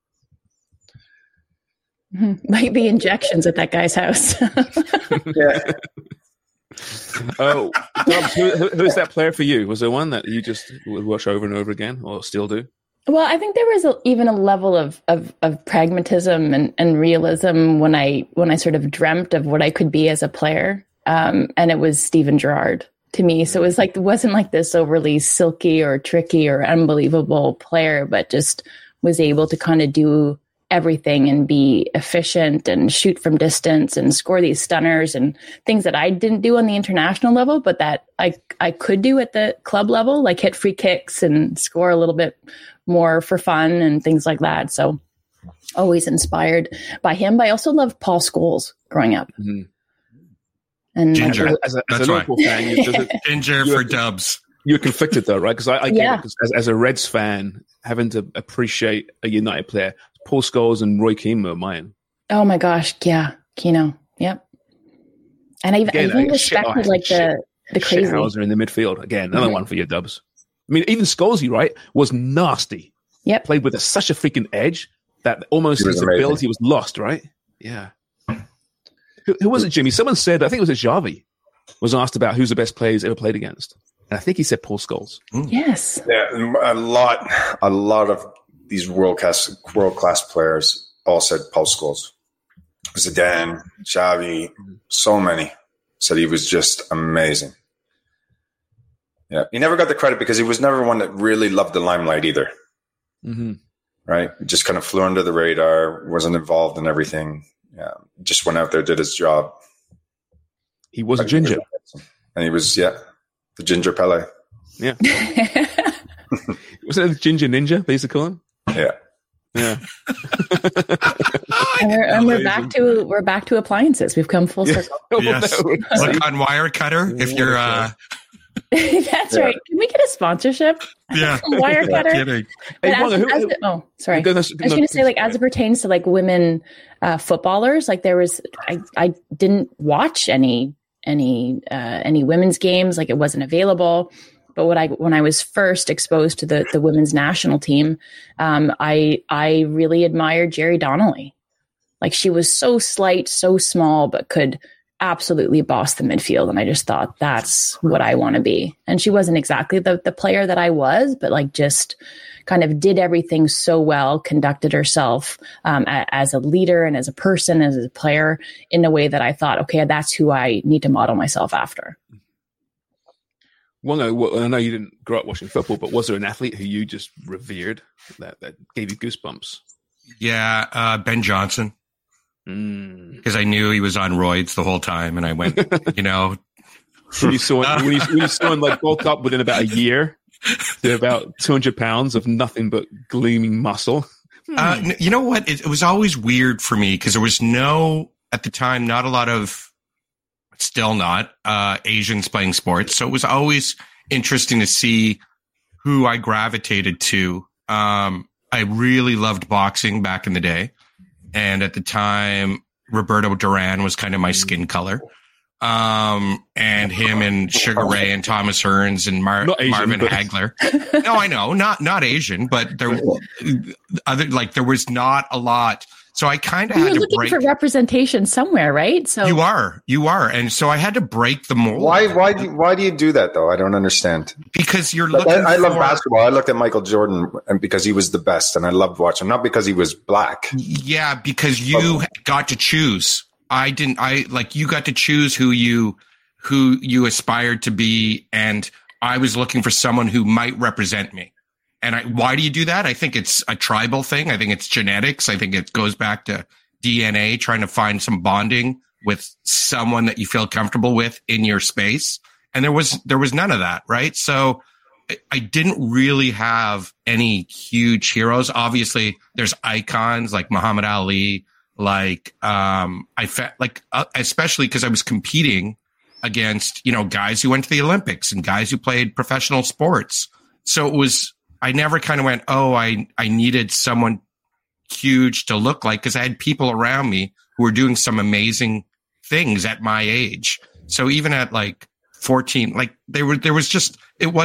Might be injections at that guy's house. Yeah. Oh, Dubs, who is that player for you? Was there one that you just would watch over and over again, or still do? Well, I think there was even a level of pragmatism and realism when I sort of dreamt of what I could be as a player. And it was Steven Gerrard to me. So it wasn't like this overly silky or tricky or unbelievable player, but just was able to kind of do everything and be efficient and shoot from distance and score these stunners and things that I didn't do on the international level, but that I could do at the club level, like hit free kicks and score a little bit more for fun and things like that. So always inspired by him. But I also loved Paul Scholes growing up. Mm-hmm. And Ginger. As a Liverpool fan, Ginger for Dubs. You're conflicted though, right? Because I get Yeah. it. 'Cause as a Reds fan, having to appreciate a United player, Paul Scholes and Roy Keane were mine. oh my gosh, yeah, Keno, yep. And I even respected the crazy. Shithouser in the midfield. Again, another one for your Dubs. I mean, even Scholesy, right, was nasty. Yep. Played with such a freaking edge that almost He was his amazing. ability was lost, right? Yeah. Who was it, Jimmy? Someone said, I think it was Xavi, was asked about who's the best player he's ever played against. And I think he said Paul Scholes. Yes. Yeah, a lot of these world class players all said Paul Scholes. Zidane, Xavi, so many said he was just amazing. Yeah, he never got the credit because he was never one that really loved the limelight either. Mm-hmm. Right, just kind of flew under the radar, wasn't involved in everything. Yeah, just went out there, did his job. He was a ginger. And he was, the Ginger Pele. Yeah. Was it a ginger ninja, they used to call him? Yeah. Yeah. And we're back to appliances. We've come full circle. Yes. Look on Wirecutter if you're That's right. Can we get a sponsorship? yeah. Wirecutter. Kidding. But Hey, sorry. Go- I was going to say, like, as it pertains to like women footballers, like there was, I didn't watch any women's games, like it wasn't available. But when I was first exposed to the women's national team, I really admired Jerry Donnelly. Like, she was so slight, so small, but could absolutely boss the midfield. And I just thought, that's what I want to be. And she wasn't exactly the player that I was, but like just kind of did everything so well, conducted herself as a leader and as a person, as a player, in a way that I thought, okay, that's who I need to model myself after. Well, no, I know you didn't grow up watching football, but was there an athlete who you just revered that gave you goosebumps? Yeah, Ben Johnson. Because I knew he was on roids the whole time, and I went, When you saw him like bulk up within about a year to about 200 pounds of nothing but gleaming muscle. You know what? It was always weird for me because there was at the time, not a lot of, still not, Asians playing sports. So it was always interesting to see who I gravitated to. I really loved boxing back in the day. And at the time, Roberto Duran was kind of my skin color. And him and Sugar Ray and Thomas Hearns and Marvin Hagler. No, I know, not Asian, but there was not a lot. So I kind of had to looking for representation somewhere, right? So you are, and so I had to break the mold. Why do you do that though? I don't understand. Because you're looking. I love basketball. I looked at Michael Jordan and because he was the best, and I loved watching him, not because he was black. Yeah, because you got to choose. I didn't. You got to choose who you aspired to be, and I was looking for someone who might represent me. And why do you do that? I think it's a tribal thing. I think it's genetics. I think it goes back to DNA, trying to find some bonding with someone that you feel comfortable with in your space. And there was none of that, right? So I didn't really have any huge heroes. Obviously, there's icons like Muhammad Ali, like, I felt like, especially because I was competing against, guys who went to the Olympics and guys who played professional sports. So I never kind of went, I needed someone huge to look like, because I had people around me who were doing some amazing things at my age. So even at like 14, like there wasn't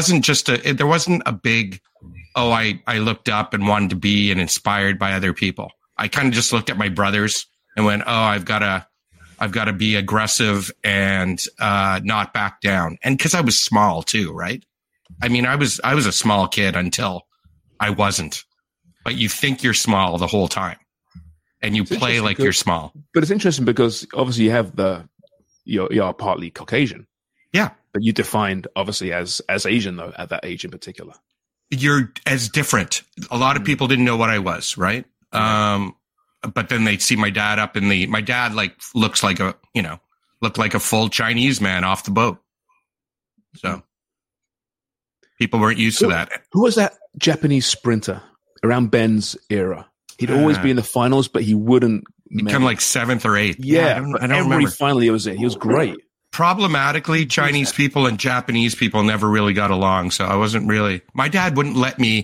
a big, I looked up and wanted to be and inspired by other people. I kind of just looked at my brothers and went, I've got to be aggressive and not back down. And because I was small too, right? I mean, I was a small kid until I wasn't. But you think you're small the whole time, and you play like you're small. But it's interesting because obviously you have you're partly Caucasian. Yeah, but you defined obviously as Asian though at that age in particular. You're as different. A lot of people didn't know what I was, right? But then they'd see my dad my dad looked like a full Chinese man off the boat. So people weren't used to that. Who was that Japanese sprinter around Ben's era? He'd always be in the finals, but he wouldn't. He'd come like 7th or 8th. Yeah, I don't remember. Finally, he was in. He was great. Problematically, Chinese people and Japanese people never really got along. So I wasn't really. My dad wouldn't let me.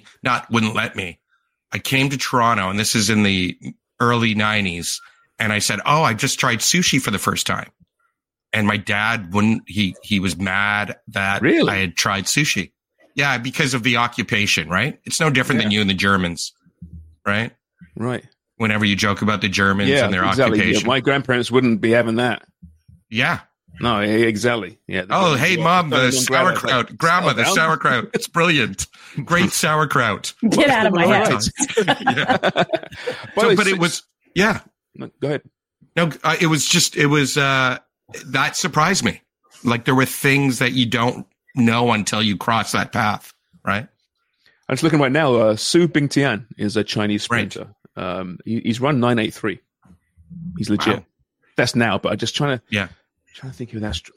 I came to Toronto, and this is in the early 90s, and I said, I just tried sushi for the first time. And my dad wouldn't. He was mad that I had tried sushi. Yeah, because of the occupation, right? It's no different than you and the Germans, right? Right. Whenever you joke about the Germans and their occupation. Yeah, my grandparents wouldn't be having that. Yeah. No, exactly. Yeah. Hey, Mom, the sauerkraut. Like, Grandma, the sauerkraut. It's brilliant. Great sauerkraut. Get out of my house. Yeah. But it was, yeah. No, go ahead. No, it was that surprised me. Like there were things that you don't know until you cross that path, right? I'm just looking right now. Su Bingtian is a Chinese sprinter. Right. He's run 9.83. He's legit. Wow. That's now, but I'm just trying to think who that's.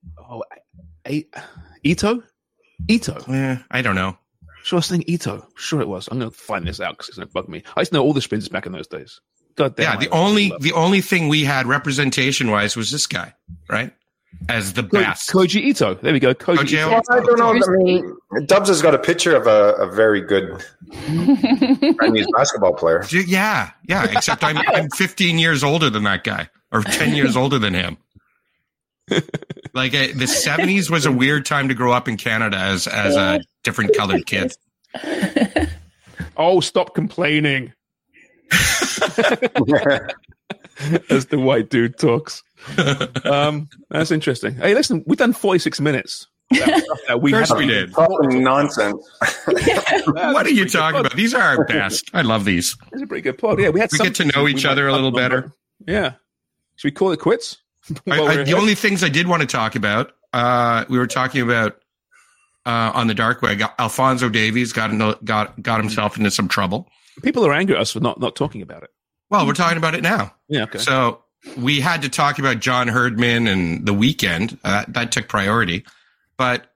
Ito. Yeah, I don't know. Sure, I was thinking Ito. Sure, it was. I'm going to find this out because it's going to bug me. I used to know all the sprinters back in those days. God damn. Yeah, the only thing we had representation wise was this guy, right? As the best. Koji Ito. There we go. Koji Ito. Well, I don't know. I mean, Dubs has got a picture of a very good Chinese basketball player. Yeah. Except I'm 15 years older than that guy, or 10 years older than him. Like the 70s was a weird time to grow up in Canada as a different colored kid. Oh, stop complaining. As the white dude talks. That's interesting. Hey, listen, we've done 46 minutes. We did. Talking nonsense. What are you talking about? These are our best. I love these. It's a pretty good pod. Yeah, we get to know each other a little better. Yeah. Should we call it quits? The only things I did want to talk about, we were talking about on the dark web. Alphonso Davies got himself into some trouble. People are angry at us for not talking about it. Well, we're talking about it now. Yeah. Okay. So we had to talk about John Herdman and the weekend. That took priority, but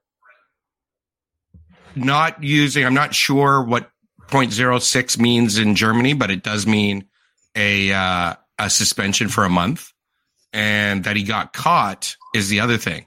I'm not sure what 0.06 means in Germany, but it does mean a suspension for a month, and that he got caught is the other thing.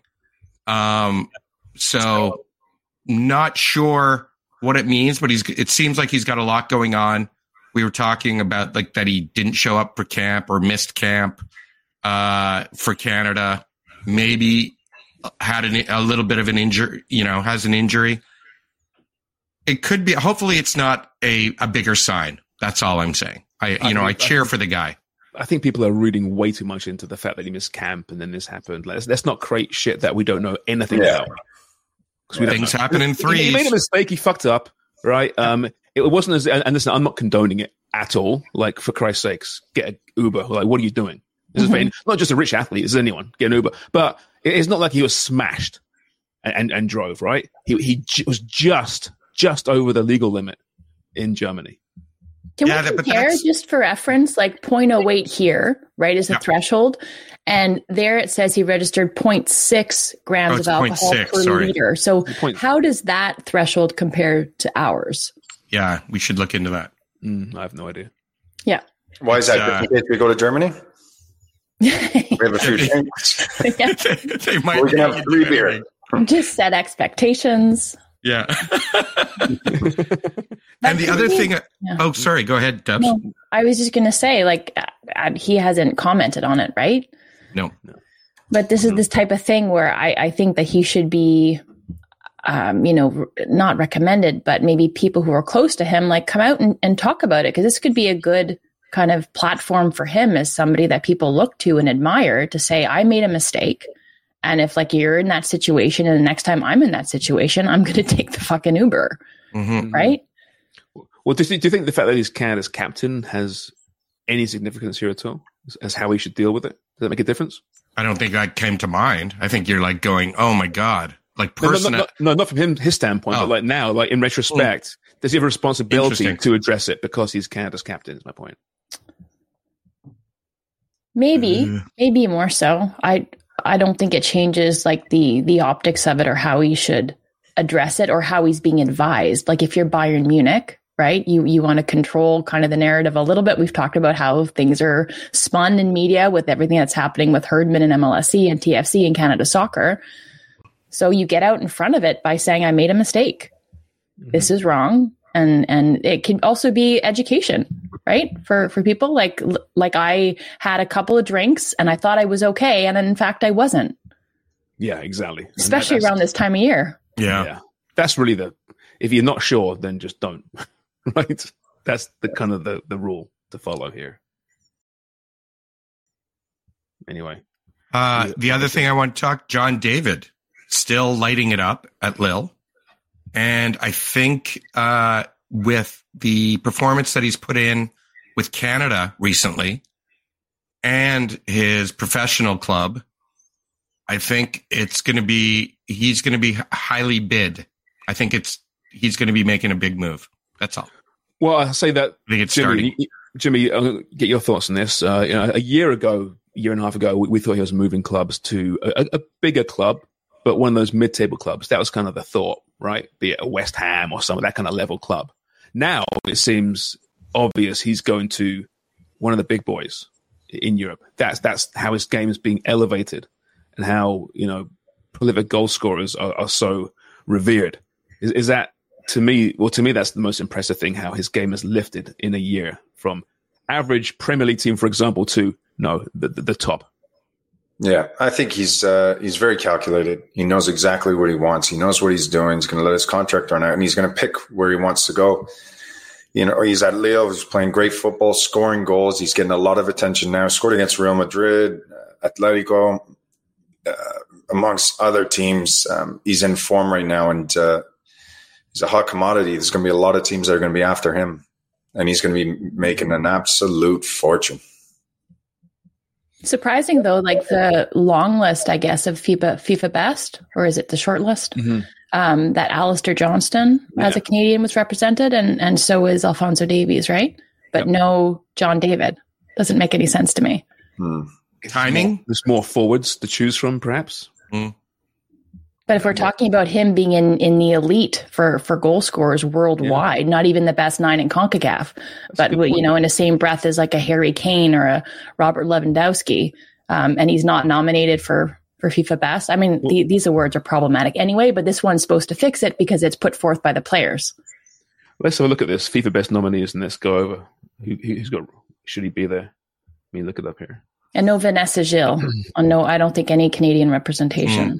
So not sure what it means, but it seems like he's got a lot going on. We were talking about like that he didn't show up for camp or missed camp for Canada. Maybe had a little bit of an injury, has an injury. It could be. Hopefully, it's not a bigger sign. That's all I'm saying. I cheer for the guy. I think people are reading way too much into the fact that he missed camp and then this happened. Let's not create shit that we don't know anything about. Things happen in threes. He made a mistake. He fucked up, right? It wasn't and listen, I'm not condoning it at all. Like, for Christ's sakes, get an Uber. Like, what are you doing? This is not just a rich athlete. It's anyone. Get an Uber. But it's not like he was smashed and drove, right? He was just over the legal limit in Germany. Can Yeah, we but compare, that's- just for reference, like 0.08 here, right, is the Yeah. threshold. And there it says he registered 0.6 grams Oh, of it's alcohol 0.6, per sorry. liter. So Point- how does that threshold compare to ours? Yeah, we should look into that. I have no idea. Yeah. Why is that? It's, Just in case we go to Germany, we have a few drinks. Yeah. They might We can have 3 beer. Just set expectations. Yeah. But And the to other me- thing, Yeah. oh, sorry, go ahead, Dubs. No, I was just going to say, like, he hasn't commented on it, right? No. But this is this type of thing where I think that he should be, not recommended, but maybe people who are close to him, like, come out and talk about it. Because this could be a good kind of platform for him as somebody that people look to and admire to say, I made a mistake. And if, like, you're in that situation and the next time I'm in that situation, I'm going to take the fucking Uber, Mhm. right? Well, do you think the fact that he's Canada's captain has any significance here at all as how he should deal with it? Does that make a difference? I don't think that came to mind. I think you're like going, oh my God. Like personal. No, not from his standpoint, Oh. but like now, like in retrospect, does he have a responsibility Interesting. to address it because he's Canada's captain? Is my point. Maybe more so. I don't think it changes like the optics of it or how he should address it or how he's being advised. Like if you're Bayern Munich, right? You want to control kind of the narrative a little bit. We've talked about how things are spun in media with everything that's happening with Herdman and MLSE and TFC and Canada Soccer. So you get out in front of it by saying, I made a mistake. This is wrong. And it can also be education, right? For people like I had a couple of drinks and I thought I was okay. And then in fact, I wasn't, Yeah, exactly. And especially that's- around this time of year. Yeah. That's really if you're not sure, then just don't. Right? That's the kind of the rule to follow here. Anyway. The other thing I want to talk, John David, still lighting it up at Lille. And I think with the performance that he's put in with Canada recently and his professional club, I think he's going to be highly bid. I think he's going to be making a big move. That's all. Well, I say that, I think it's starting. Jimmy, get your thoughts on this. A year and a half ago, we thought he was moving clubs to a bigger club, but one of those mid-table clubs. That was kind of the thought, right? Be it a West Ham or some of that kind of level club. Now it seems obvious he's going to one of the big boys in Europe. That's how his game is being elevated, and how prolific goal scorers are so revered. Is that to me? Well, to me, that's the most impressive thing. How his game has lifted in a year from average Premier League team, for example, to the top. Yeah, I think he's very calculated. He knows exactly what he wants. He knows what he's doing. He's going to let his contract run out, and he's going to pick where he wants to go. He's at Lille. He's playing great football, scoring goals. He's getting a lot of attention now. Scored against Real Madrid, Atletico, amongst other teams. He's in form right now, and he's a hot commodity. There's going to be a lot of teams that are going to be after him, and he's going to be making an absolute fortune. Surprising though, like the long list, I guess, of FIFA Best, or is it the short list? That Alistair Johnston as a Canadian was represented, and so is Alphonso Davies, right? But no John David. Doesn't make any sense to me. Timing? There's more forwards to choose from, perhaps. But if we're talking about him being in the elite for goal scorers worldwide, not even the best 9 in CONCACAF, but in the same breath as like a Harry Kane or a Robert Lewandowski, and he's not nominated for FIFA Best. I mean, these awards are problematic anyway, but this one's supposed to fix it because it's put forth by the players. Let's have a look at this FIFA Best nominees and let's go over who's got. Should he be there? Let me look it up here. And no Vanessa Gilles. No, I don't think any Canadian representation.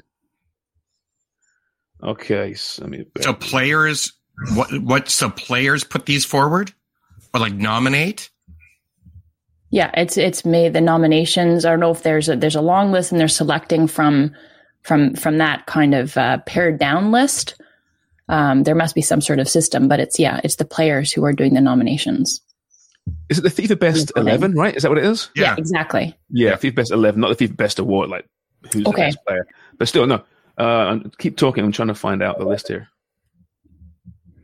Okay, So players, so players put these forward or like nominate? Yeah, it's made the nominations. I don't know if there's a long list and they're selecting from that kind of pared down list. There must be some sort of system, but it's the players who are doing the nominations. Is it the FIFA Best 11, right? Is that what it is? Yeah, exactly. Yeah, FIFA Best 11, not the FIFA Best Award, like who's the best player. But still, no. Keep talking. I'm trying to find out the list here.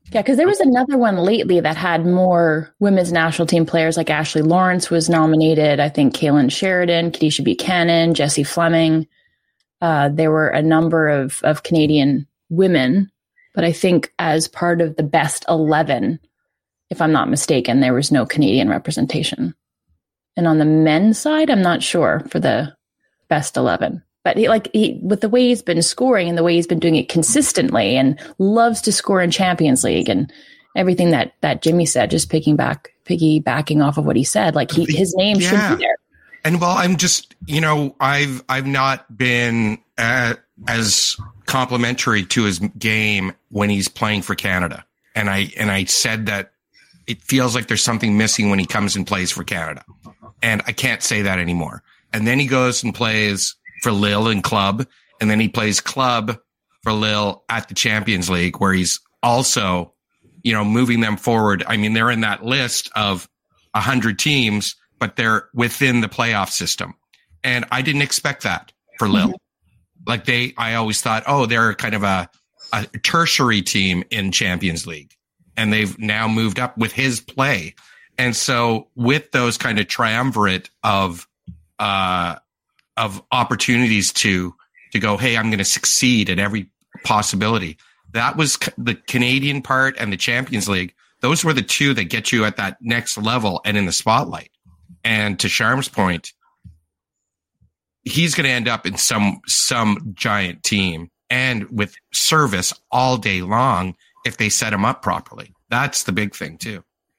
Yeah, because there was another one lately that had more women's national team players, like Ashley Lawrence was nominated. I think Kaylin Sheridan, Kadisha Buchanan, Jessie Fleming. There were a number of Canadian women, but I think as part of the best 11, if I'm not mistaken, there was no Canadian representation. And on the men's side, I'm not sure for the best 11. But he, with the way he's been scoring and the way he's been doing it consistently and loves to score in Champions League and everything that Jimmy said, just piggybacking off of what he said, like his name should be there. And well, I'm just, I've not been as complimentary to his game when he's playing for Canada. And I said that it feels like there's something missing when he comes and plays for Canada. And I can't say that anymore. And then he goes and plays for Lille and club, and then he plays club for Lille at the Champions League, where he's also, moving them forward. I mean, they're in that list of 100 teams, but they're within the playoff system. And I didn't expect that for Lille. Like I always thought, they're kind of a tertiary team in Champions League, and they've now moved up with his play. And so with those kind of triumvirate of opportunities to go, hey, I'm going to succeed at every possibility. That was the Canadian part and the Champions League. Those were the two that get you at that next level and in the spotlight. And to Sharm's point, he's going to end up in some giant team and with service all day long if they set him up properly. That's the big thing too.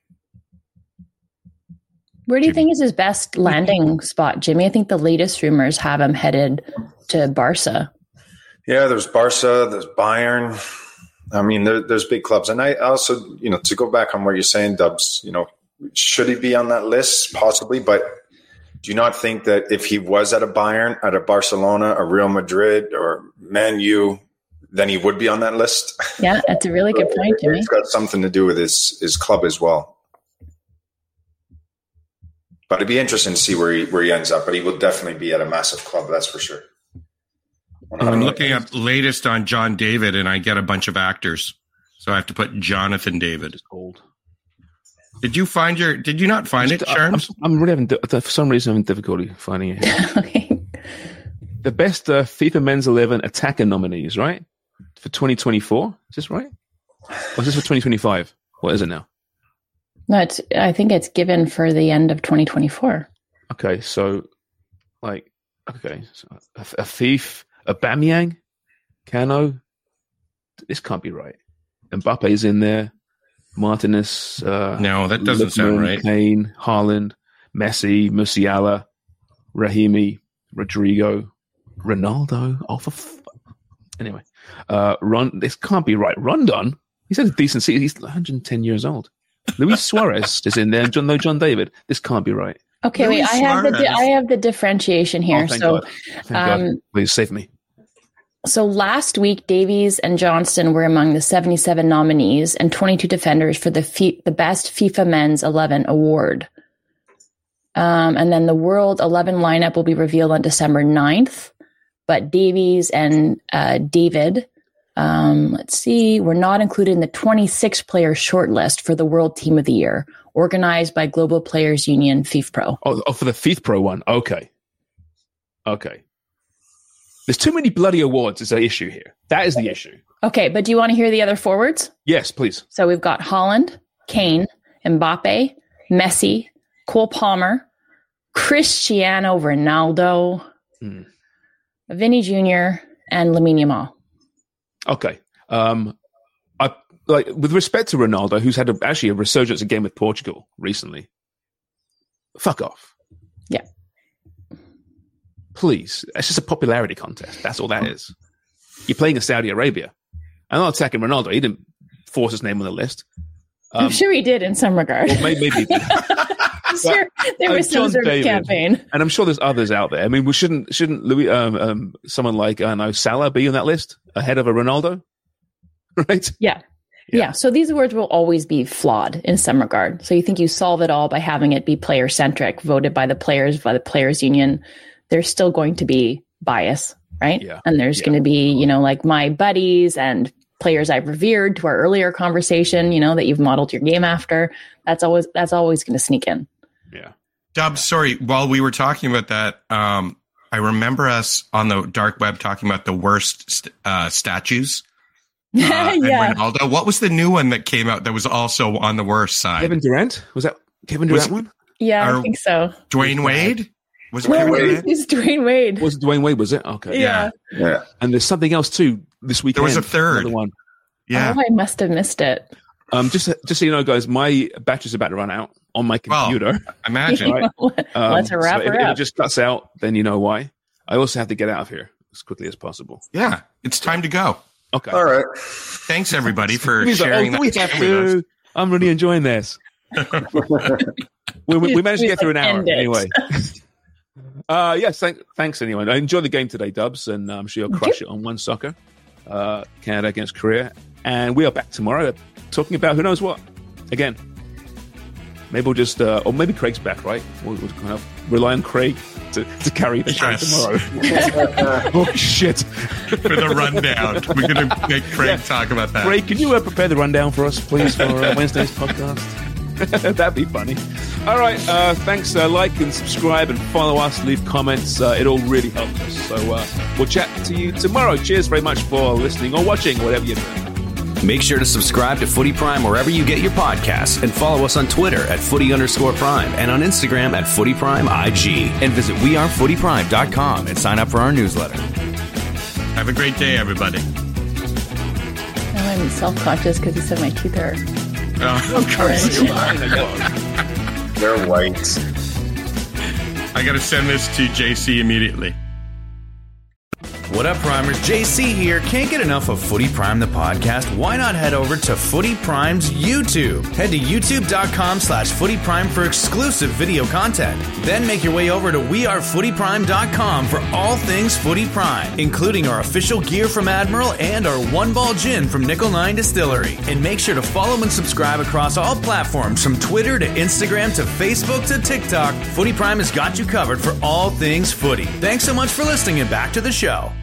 Where do you think is his best landing spot, Jimmy? I think the latest rumors have him headed to Barca. Yeah, there's Barca, there's Bayern. I mean, there's big clubs. And I also, to go back on what you're saying, Dubs, should he be on that list? Possibly. But do you not think that if he was at a Bayern, at a Barcelona, a Real Madrid, or Man U, then he would be on that list? Yeah, that's a really good point, Jimmy. It's got something to do with his club as well. But it'd be interesting to see where he ends up. But he will definitely be at a massive club, that's for sure. I'm looking up latest on John David, and I get a bunch of actors. So I have to put Jonathan David. It's old. Did you not find it, Sharms? I'm really having, for some reason, having difficulty finding it. Okay. The best FIFA Men's 11 attacker nominees, right? For 2024. Is this right? Or is this for 2025? What is it now? No, I think it's given for the end of 2024. Okay, so a thief, Aubameyang, Cano. This can't be right. Mbappe's in there. Martinez. No, that doesn't sound right. Kane, Haaland, Messi, Musiala, Rahimi, Rodrigo, Ronaldo. Anyway, this can't be right. Rondon. He's had a decent season. He's 110 years old. Luis Suarez is in there. John David. This can't be right. Okay, wait. I have the differentiation here. Thank God. God. Please save me. So last week, Davies and Johnston were among the 77 nominees and 22 defenders for the best FIFA Men's 11 award. And then the World 11 lineup will be revealed on December 9th. But Davies and David, were not included in the 26-player shortlist for the World Team of the Year, organized by Global Players Union FIFPro. Oh, for the FIFPro one. Okay. There's too many bloody awards is the issue here. That is the issue. Okay, but do you want to hear the other forwards? Yes, please. So we've got Haaland, Kane, Mbappe, Messi, Cole Palmer, Cristiano Ronaldo, Vinny Jr., and Lamine Yamal. Okay. With respect to Ronaldo, who's had actually a resurgence again with Portugal recently, fuck off. Yeah. Please. It's just a popularity contest. That's all that is. You're playing in Saudi Arabia. I'm not attacking Ronaldo. He didn't force his name on the list. I'm sure he did in some regard. Well, maybe he did. Sure, there was some sort of campaign. And I'm sure there's others out there. I mean, shouldn't Louis, someone like, Salah be on that list ahead of a Ronaldo? Right? Yeah. So these awards will always be flawed in some regard. So you think you solve it all by having it be player centric, voted by the players union. There's still going to be bias, right? Yeah. And there's going to be, like my buddies and players I've revered, to our earlier conversation, that you've modeled your game after. That's always going to sneak in. Yeah. Dub, sorry, while we were talking about that, I remember us on the dark web talking about the worst statues. Yeah. And Ronaldo. What was the new one that came out that was also on the worst side? Kevin Durant? Was that Kevin Durant one? Yeah, I think so. Dwayne Wade? Was it No, Kevin Durant? it's Dwayne Wade. Was it Dwayne Wade, was it? Okay. Yeah. And there's something else too this weekend. There was a third. Another one. Yeah. Oh, I must have missed it. Just so you know, guys, my battery's about to run out on my computer. Imagine. Right. Let's wrap so her if up. it just cuts out, then you know why. I also have to get out of here as quickly as possible. Yeah. It's time to go. Okay. All right. Thanks, everybody, for He's like, sharing do we that have with us. to? I'm really enjoying this. we managed to get through an hour End it. anyway. Yes, thanks anyway. I enjoyed the game today, Dubs, and I'm sure you'll crush it on One Soccer, Canada against Korea. And we are back tomorrow talking about who knows what. Again, maybe we'll just, or maybe Craig's back, right? We'll kind of rely on Craig to carry the show Yes. tomorrow. Oh, shit. For the rundown. We're going to make Craig talk about that. Craig, can you prepare the rundown for us, please, for Wednesday's podcast? That'd be funny. All right. Thanks. Like and subscribe and follow us. Leave comments. It all really helps us. So we'll chat to you tomorrow. Cheers very much for listening or watching, whatever you're doing. Make sure to subscribe to Footy Prime wherever you get your podcasts and follow us on Twitter at @footy_prime and on Instagram at @footyprimeig. And visit wearefootyprime.com and sign up for our newsletter. Have a great day, everybody. Now I'm self-conscious because you said my teeth are. Of course you are. They're white. I got to send this to JC immediately. What up, Primers? JC here. Can't get enough of Footy Prime the podcast? Why not head over to Footy Prime's YouTube? Head to youtube.com/footyprime for exclusive video content. Then make your way over to wearefootyprime.com for all things Footy Prime, including our official gear from Admiral and our One Ball Gin from Nickel 9 Distillery. And make sure to follow and subscribe across all platforms from Twitter to Instagram to Facebook to TikTok. Footy Prime has got you covered for all things footy. Thanks so much for listening and back to the show.